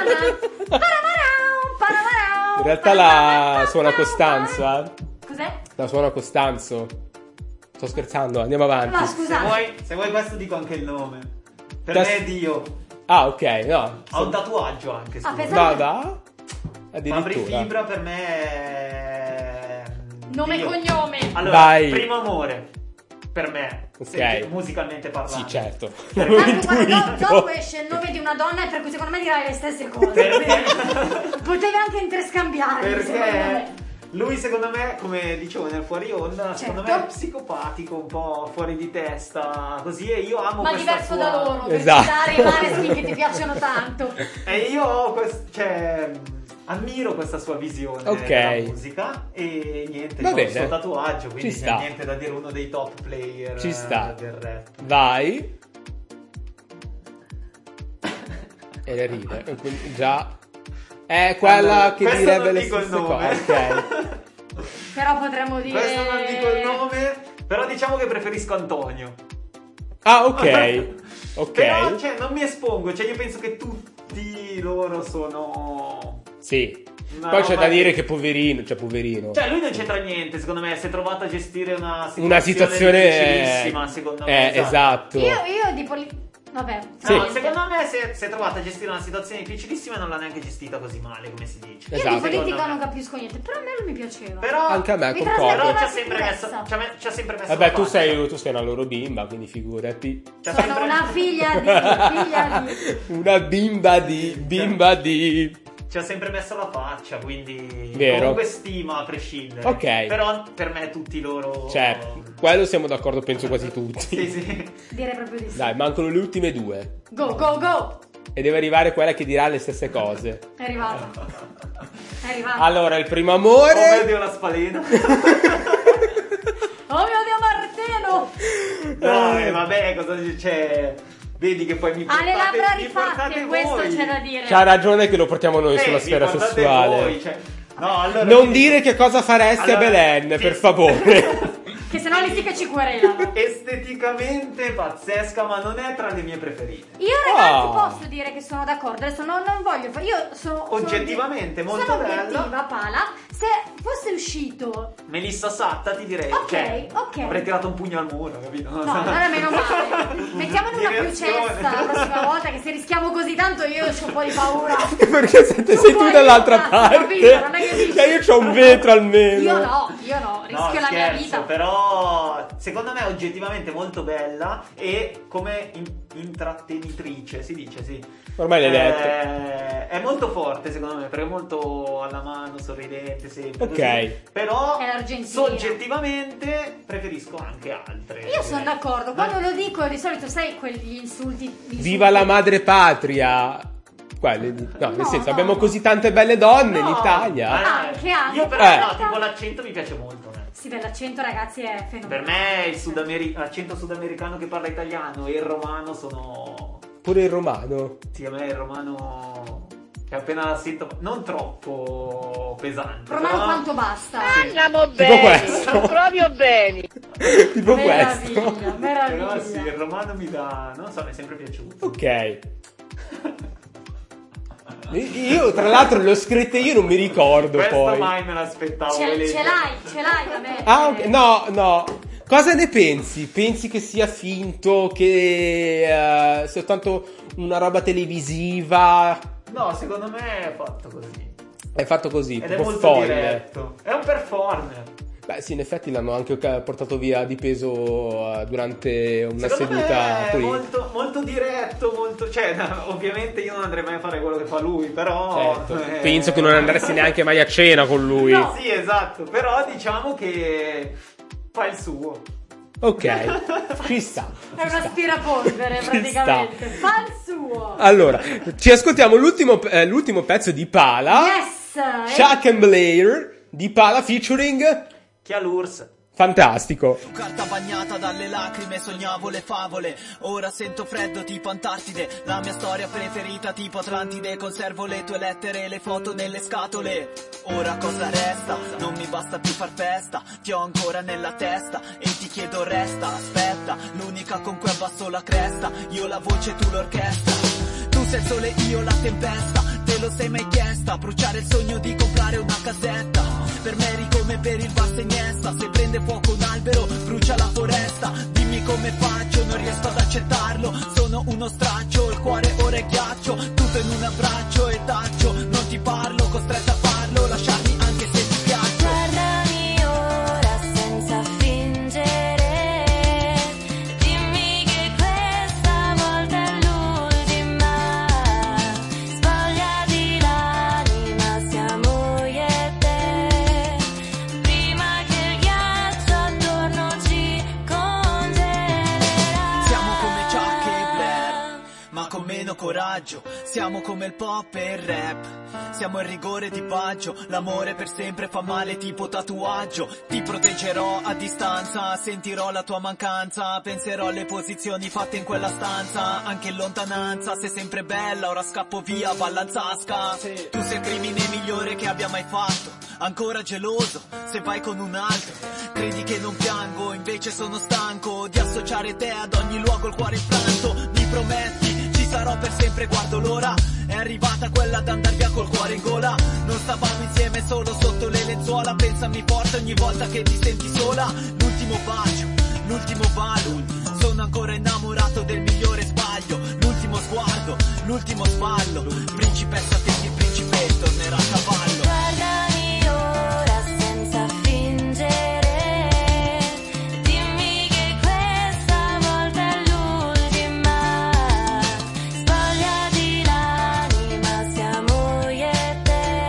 In realtà la suona Costanza. Cos'è? La suona Costanzo. Sto scherzando, andiamo avanti. No, Se scusate. vuoi, se vuoi questo dico anche il nome. Per Das- me è Dio. Ah, ok, no. Ho un tatuaggio anche su. Ah, pensavo- Va, va. Fabri Addirittura. Fibra per me è... Nome e Dio. cognome. Allora, Vai. primo amore. per me, Ok. se- musicalmente parlando. Sì, certo. Tanto L'avevo guarda, do- intuito. dopo esce il nome di una donna e per cui secondo me dirai le stesse cose. Quindi potevi anche interscambiare. secondo Perché me. lui secondo me, come dicevo nel fuori onda, secondo me Certo. è psicopatico, un po' fuori di testa, così, e io amo Ma questa diverso sua... da loro, Esatto. per citare i Maneskin che ti piacciono tanto. E io ho quest- cioè, ammiro questa sua visione Ok. della musica e niente, Va ho il bene. suo tatuaggio, quindi Ci sta. niente da dire, uno dei top player Ci sta. eh, del rap. Vai. E le ride. E quindi già è quella Allora, che questo direbbe non le dico il stesse nome. cose. Ok. Però potremmo dire. Questo non dico il nome, però diciamo che preferisco Antonio. Ah, ok. Ok. Però, cioè, non mi espongo, cioè io penso che tutti loro sono... Sì. una Poi c'è roba da dire di- che poverino, cioè poverino. Cioè lui non c'entra niente, secondo me, si è trovato a gestire una situazione, Una situazione difficilissima, secondo me. Eh, esatto. Io, io di poli... Vabbè. Sì. No, secondo me si è, si è trovato a gestire una situazione difficilissima e non l'ha neanche gestita così male, come si dice. Io Esatto. di politica Secondo non me. capisco niente, però a me lui mi piaceva. Però, Anche a me, Mi concordo. però trasmetteva ci ha sempre messo, sicurezza. ci ha, me- ci ha sempre messo Vabbè, la tu faccia. sei, tu sei una loro bimba, quindi figurati. Ci ha Sono sempre- una figlia di... figlia di... Una bimba di... bimba di... Ci ha sempre messo la faccia, quindi Vero. comunque stima a prescindere. Ok. Però per me tutti loro... Cioè, quello siamo d'accordo, penso quasi tutti. Sì, sì. Direi proprio di sì. Dai, mancano le ultime due. Go, go, go! E deve arrivare quella che dirà le stesse cose. È arrivato. È arrivato. Allora, il primo Oh amore... mio Dio, la spalena. Oh mio Dio, Martino! Dai, vabbè, cosa c'è? Vedi che poi mi Ha portate, le labbra mi portate rifatte, questo voi. c'è da dire. C'ha ragione che lo portiamo noi Eh, sulla mi sfera portate sessuale. voi, cioè- No, allora Non ti dire dico- che cosa faresti a Allora, Belen, ti- per favore. Che se no li sì che ci querelano. Esteticamente pazzesca, ma non è tra le mie preferite. Io ragazzi Ah. posso dire che sono d'accordo, adesso non, non voglio fare, io sono... sono Oggettivamente obiet- molto sono bella. obiettiva, Pala, se fosse uscito... Melissa Satta ti direi, Ok, cioè, ok. avrei tirato un pugno al muro, capito? No, allora meno male. Mettiamone una più Direzione. cesta la prossima volta, che se rischiamo così tanto io ho un po' di paura. Perché se te Tu sei tu puoi dall'altra aiutarti, parte. capito? Non è che dici- Cioè, io c'ho un vetro almeno. Io no, io no, rischio No, la mia scherzo, vita. però secondo me è oggettivamente molto bella e come in- intrattenitrice, si dice, sì. Ormai l'hai detto. Eh, È molto forte secondo me, perché è molto alla mano, sorridente, sempre. Ok. così. Però È l'Argentina. soggettivamente preferisco anche altre. Io sono d'accordo, quando lo dico di solito sai quegli insulti, gli insulti- Viva la madre patria. Quelli, no, nel No, senso, no, abbiamo no. così tante belle donne in No, Italia. ma- Anche, anche. Io però Eh. no, tipo l'accento mi piace molto. eh. Sì, beh, l'accento ragazzi è Per fenomenale. me il sudameri- l'accento sudamericano che parla italiano e il romano sono... Pure il romano. Sì, a me il romano... Che appena la sento... Non troppo pesante. Romano però- quanto basta. Andiamo Tipo bene, questo. proprio bene. Tipo Meraviglia, questo. meraviglia. Però sì, il romano mi dà... Non so, mi è sempre piaciuto. Ok. Io, tra l'altro, le ho scritte io, non mi ricordo Questo poi. mai me l'aspettavo. Ce, Elena. ce l'hai, ce l'hai da me. Ah, ok. No, no. Cosa ne pensi? Pensi che sia finto? Che eh, sia soltanto una roba televisiva? No, secondo me è fatto così. È fatto così, Ed è tipo molto folle. diretto. È un performer. Beh, sì, in effetti l'hanno anche ca- portato via di peso eh, durante una Secondo seduta me è qui. molto, molto diretto, molto... Cioè, no, ovviamente io non andrei mai a fare quello che fa lui, però... Certo. eh, Penso che non andresti neanche mai a cena con lui. No. Sì, esatto, però diciamo che fa il suo. Ok, ci sta. È ci un sta. aspirapolvere Ci praticamente. Fa il suo. Allora, ci ascoltiamo l'ultimo, eh, l'ultimo pezzo di Pala. Yes. Chuck and Blair di Pala featuring Chi ha l'Urs? Fantastico. Carta bagnata dalle lacrime, sognavo le favole. Ora sento freddo tipo Antartide. La mia storia preferita tipo Atlantide. Conservo le tue lettere e le foto nelle scatole. Ora cosa resta? Non mi basta più far festa. Ti ho ancora nella testa e ti chiedo resta. Aspetta, l'unica con cui abbasso la cresta. Io la voce, tu l'orchestra. Tu sei il sole, io la tempesta. Te lo sei mai chiesta? Bruciare il sogno di comprare una casetta. Per me eri come per il Vasta Iniesta. Se prende fuoco un albero, brucia la foresta. Dimmi come faccio, non riesco ad accettarlo. Sono uno straccio, il cuore ora è ghiaccio. Tutto in un abbraccio e taccio. Non ti parlo, costretta a farlo. Lasciarmi anche se ti piaccio. Guardami ora senza fingere. hanno coraggio. Siamo come il pop e il rap, siamo il rigore di Baggio. L'amore per sempre fa male tipo tatuaggio. Ti proteggerò a distanza, sentirò la tua mancanza, penserò alle posizioni fatte in quella stanza. Anche in lontananza sei sempre bella, ora scappo via, Vallanzasca. Tu sei il crimine migliore che abbia mai fatto, ancora geloso se vai con un altro. Credi che non piango, invece sono stanco di associare te ad ogni luogo, il cuore infranto. Mi prometti, ci sarò per sempre, guardo l'ora, è arrivata quella ad andar via col cuore in gola. Non stavamo insieme solo sotto le lenzuola, pensami forte ogni volta che ti senti sola. L'ultimo bacio, l'ultimo ballo, sono ancora innamorato del migliore sbaglio. L'ultimo sguardo, l'ultimo sballo, principessa che il principe tornerà a cavallo. Guardami ora senza fingere, dimmi che questa volta è l'ultima. Spogliati l'anima, siamo io e te,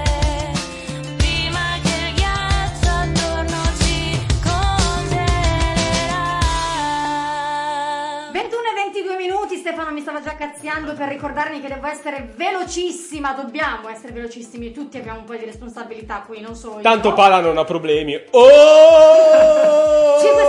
prima che il ghiaccio attorno ci congelerà. ventuno e ventidue minuti, Stefano mi stava già cazziando per ricordarmi che devo essere velocissima, dobbiamo essere velocissimi, tutti abbiamo un po' di responsabilità qui, non solo io. Tanto Pala non ha problemi. Oh! cinque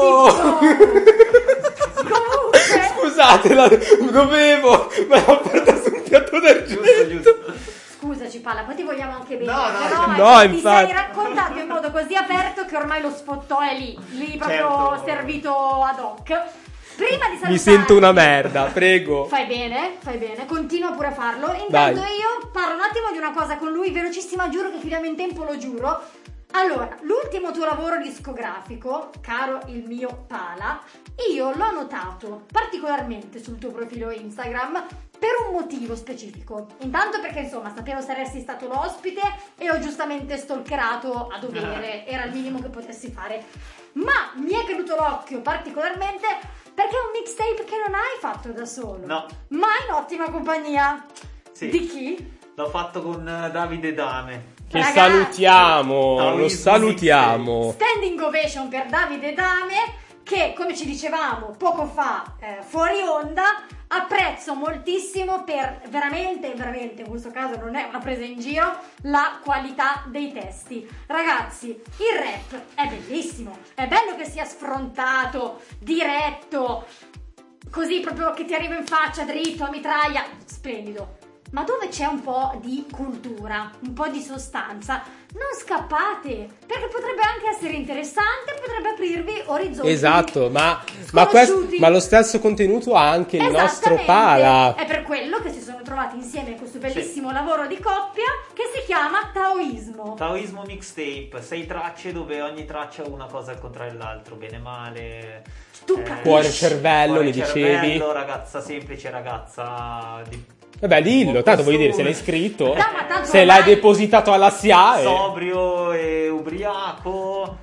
secondi. Comunque, Scusate, la... dovevo, me l'ho portato su un piatto d'argento. scusaci Palla, poi ti vogliamo anche bene, No, no, però no, eh, ti infatti. sei raccontato in modo così aperto che ormai lo sfottò è lì, lì proprio Certo. servito ad hoc. Prima di salutare, Mi sento una merda, prego. Fai bene, fai bene, continua pure a farlo. Intanto Vai. io parlo un attimo di una cosa con lui, velocissima, giuro che filiamo in tempo, lo giuro. Allora, l'ultimo tuo lavoro discografico, caro il mio Pala, io l'ho notato particolarmente sul tuo profilo Instagram per un motivo specifico. Intanto perché insomma sapevo saresti stato l'ospite e ho giustamente stalkerato a dovere, era il minimo che potessi fare. Ma mi è caduto l'occhio particolarmente perché è un mixtape che non hai fatto da solo, No. ma in ottima compagnia. Sì. Di chi? L'ho fatto con eh, Davide Dame. Che Ragazzi, salutiamo, lo Taoismo salutiamo. Standing ovation per Davide Dame, che come ci dicevamo poco fa eh, fuori onda, apprezzo moltissimo per veramente, veramente in questo caso non è una presa in giro, la qualità dei testi. Ragazzi, il rap è bellissimo, è bello che sia sfrontato, diretto, così proprio che ti arriva in faccia, dritto, a mitraglia, splendido. Ma dove c'è un po' di cultura, un po' di sostanza, non scappate, perché potrebbe anche essere interessante, potrebbe aprirvi orizzonti. Esatto, ma, ma, questo, sconosciuti. ma lo stesso contenuto ha anche il nostro Esattamente. Pala. È per quello che si sono trovati insieme in questo bellissimo lavoro di coppia che si chiama Taoismo. Taoismo mixtape, sei tracce dove ogni traccia ha una cosa al contrario dell'altro, bene male. Tu eh, capisci. Cuore, cervello, cuore, mi dicevi. cervello, ragazza semplice, ragazza di Vabbè, dillo, tanto voglio dire, se l'hai scritto, No, ma tanto se l'hai ormai- depositato alla S I A e... sobrio e ubriaco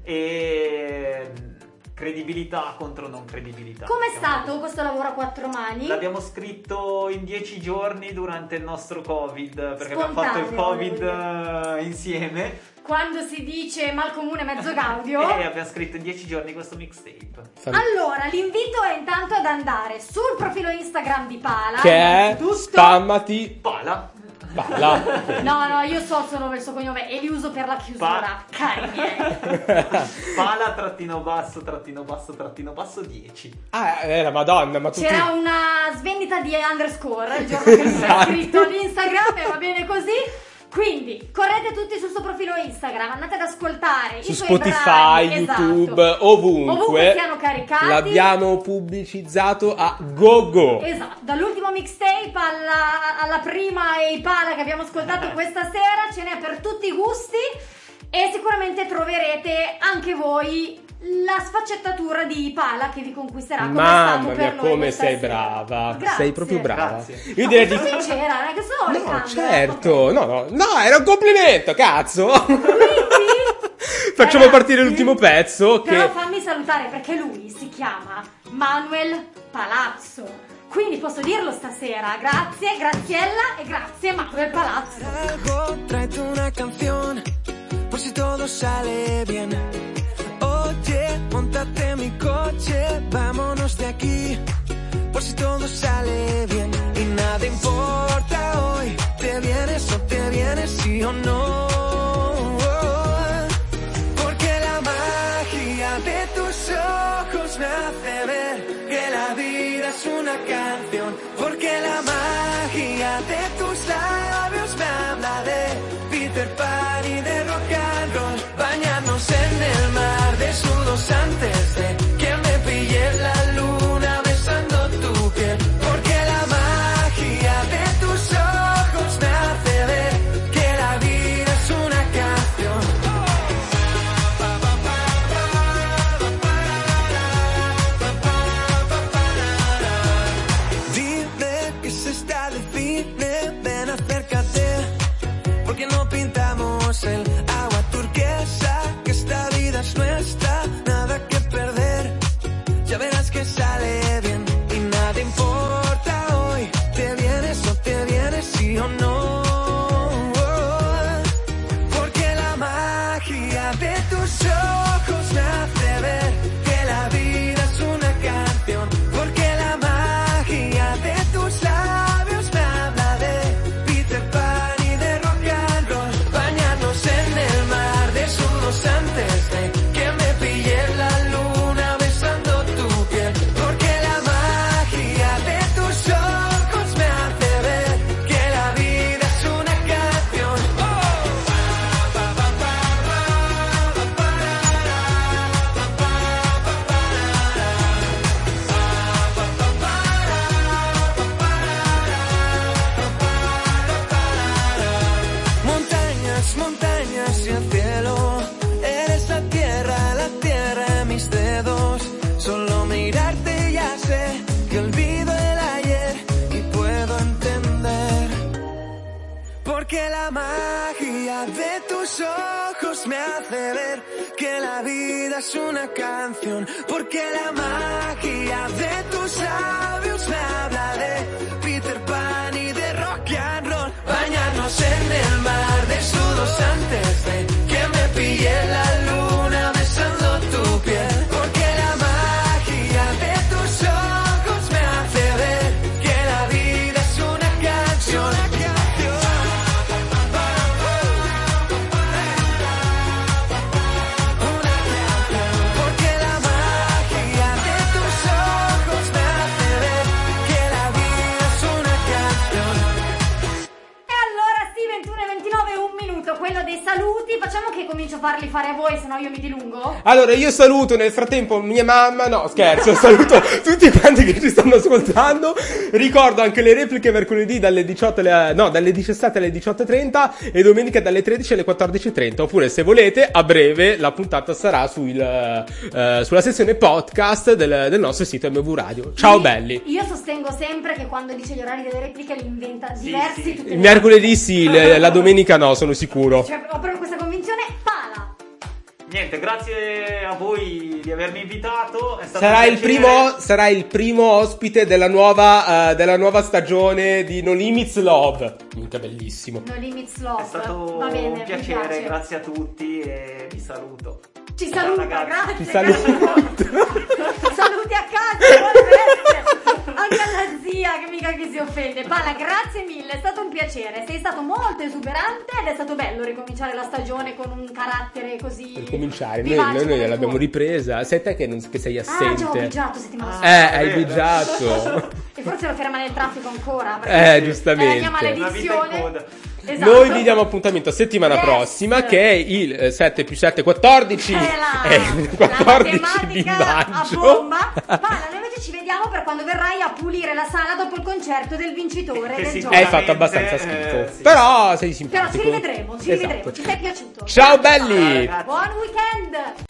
e credibilità contro non credibilità. Com'è diciamo stato questo lavoro a quattro mani? L'abbiamo scritto in dieci giorni durante il nostro Covid, perché abbiamo Spontaneo, fatto il Covid volevo eh, insieme Quando si dice mal comune mezzo gaudio. e abbiamo scritto in dieci giorni questo mixtape. Allora, l'invito è intanto ad andare sul profilo Instagram di Pala. Che è innanzitutto. spammati Pala. Pala. No, no, io so il suo nome e il suo cognome e li uso per la chiusura. Cari miei. Pala trattino basso trattino basso trattino basso dieci. Ah, eh, la madonna, ma tutti... C'era una svendita di underscore il giorno che lui ha scritto l'Instagram e va bene così. Quindi correte tutti sul suo profilo Instagram, andate ad ascoltare Su i suoi Spotify, brani, YouTube, esatto. ovunque. Ovunque siano caricati. L'abbiamo pubblicizzato a gogo. Esatto, dall'ultimo mixtape alla, alla prima e i Pala che abbiamo ascoltato questa sera, ce n'è per tutti i gusti e sicuramente troverete anche voi la sfaccettatura di Pala che vi conquisterà come è Mamma stato mia, per noi come questa sei sera. brava. Grazie. Sei proprio brava. Grazie. Io direi di... Sono sincera, non è che sono No, Alessandra. certo. No, no, no, era un complimento, cazzo. Quindi, Facciamo ragazzi, partire l'ultimo pezzo Però che... fammi salutare perché lui si chiama Manuel Palazzo. Quindi posso dirlo stasera. Grazie, Graziella e grazie Manuel Palazzo. Algo, tráete una canción, por si todo sale bien. Oye, montate en mi coche, vámonos de aquí, por si todo sale bien. Y nada me hace ver que la vida es una canción, porque la magia de tus labios me habla de Peter Pan y de rock and roll. Bañarnos en el mar desnudos antes de que me pille la luna besando tu piel, porque la magia de tus ojos me hace ver que la vida es una canción. Dime que se está de cine, ven acércate, porque no pintamos el agua turquesa, que esta vida es nuestra, nada que perder, ya verás que sale bien y nada importa hoy, te vienes o te vienes, sí o no, porque la magia de tus ojos me hace ver que la vida es una canción, porque la magia de tus labios me habla de Peter Pan y de rock and roll. Bañarnos en el mar desnudos antes de que me pille la luna besando tu piel, porque la magia de tus ojos me hace ver que la vida es una canción. Montañas, montañas y el cielo, eres la tierra, la tierra en mis dedos. Solo mirarte ya sé que olvido el ayer y puedo entender, porque la magia de tus ojos me hace ver que la vida es una canción, porque la magia de tus labios me habla de Peter Pan y de rock and roll. Bañarnos en el mar desnudos antes de que me pille la luna besando tu piel, porque la magia de tus ojos me hace ver que la vida es una canción. Porque la magia de tus ojos me hace ver que la vida es una canción. E allora sì, ventuno e ventinove, un minuto, quello dei saluti. Facciamo che comincio a farli fare a voi, sennò io mi dilungo. Allora, io saluto nel frattempo mia mamma, no scherzo, saluto tutti quanti che ci stanno ascoltando. Ricordo anche le repliche mercoledì dalle diciotto alle, no, dalle diciassette alle diciotto e trenta e domenica dalle tredici alle quattordici e trenta. Oppure, se volete, a breve la puntata sarà sul, eh, sulla sezione podcast del, del nostro sito M V Radio. Ciao Sì, belli. Io sostengo sempre che quando dice gli orari delle repliche li inventa diversi sì. tutte Il le mercoledì sì, le- la domenica no, sono sicuro. Cioè, ho proprio questa convinzione. Pala. Niente, grazie a voi di avermi invitato. È stato Sarà un il, piacere. primo, sarà il primo ospite della nuova, eh, della nuova stagione di No Limits Love. Minchia, bellissimo. No Limits Love. È stato Va bene, un mi piacere, piace. grazie a tutti e vi saluto. Ci saluta, ragazzi. grazie. Ti saluto. Saluti a casa, buone feste. Anche alla zia che mica chi si offende. Pala, grazie mille, è stato un piacere. Sei stato molto esuberante ed è stato bello ricominciare la stagione con un carattere così. Per cominciare, noi, vivace noi, noi come il l'abbiamo tuo. ripresa. Sei te che, non, che sei Ah, già, assente. ho bigiato settimana Ah. scorsa. Eh, hai vero. bigiato. E forse lo ferma nel traffico ancora. perché Eh, giustamente. È la mia Una vita in maledizione. coda. Esatto. Noi vi diamo appuntamento a settimana Yes. prossima, che è il eh, sette più sette, quattordici. È la, È il quattordici la di matematica maggio. a bomba. Pala, noi invece ci vediamo per quando verrai a pulire la sala dopo il concerto del vincitore Che del si- gioco. Hai fatto abbastanza schifo. Eh, sì. Però sei Però simpatico. ci rivedremo, ci Esatto. rivedremo. Ci sei piaciuto. Ciao belli. Ragazzi. Buon weekend.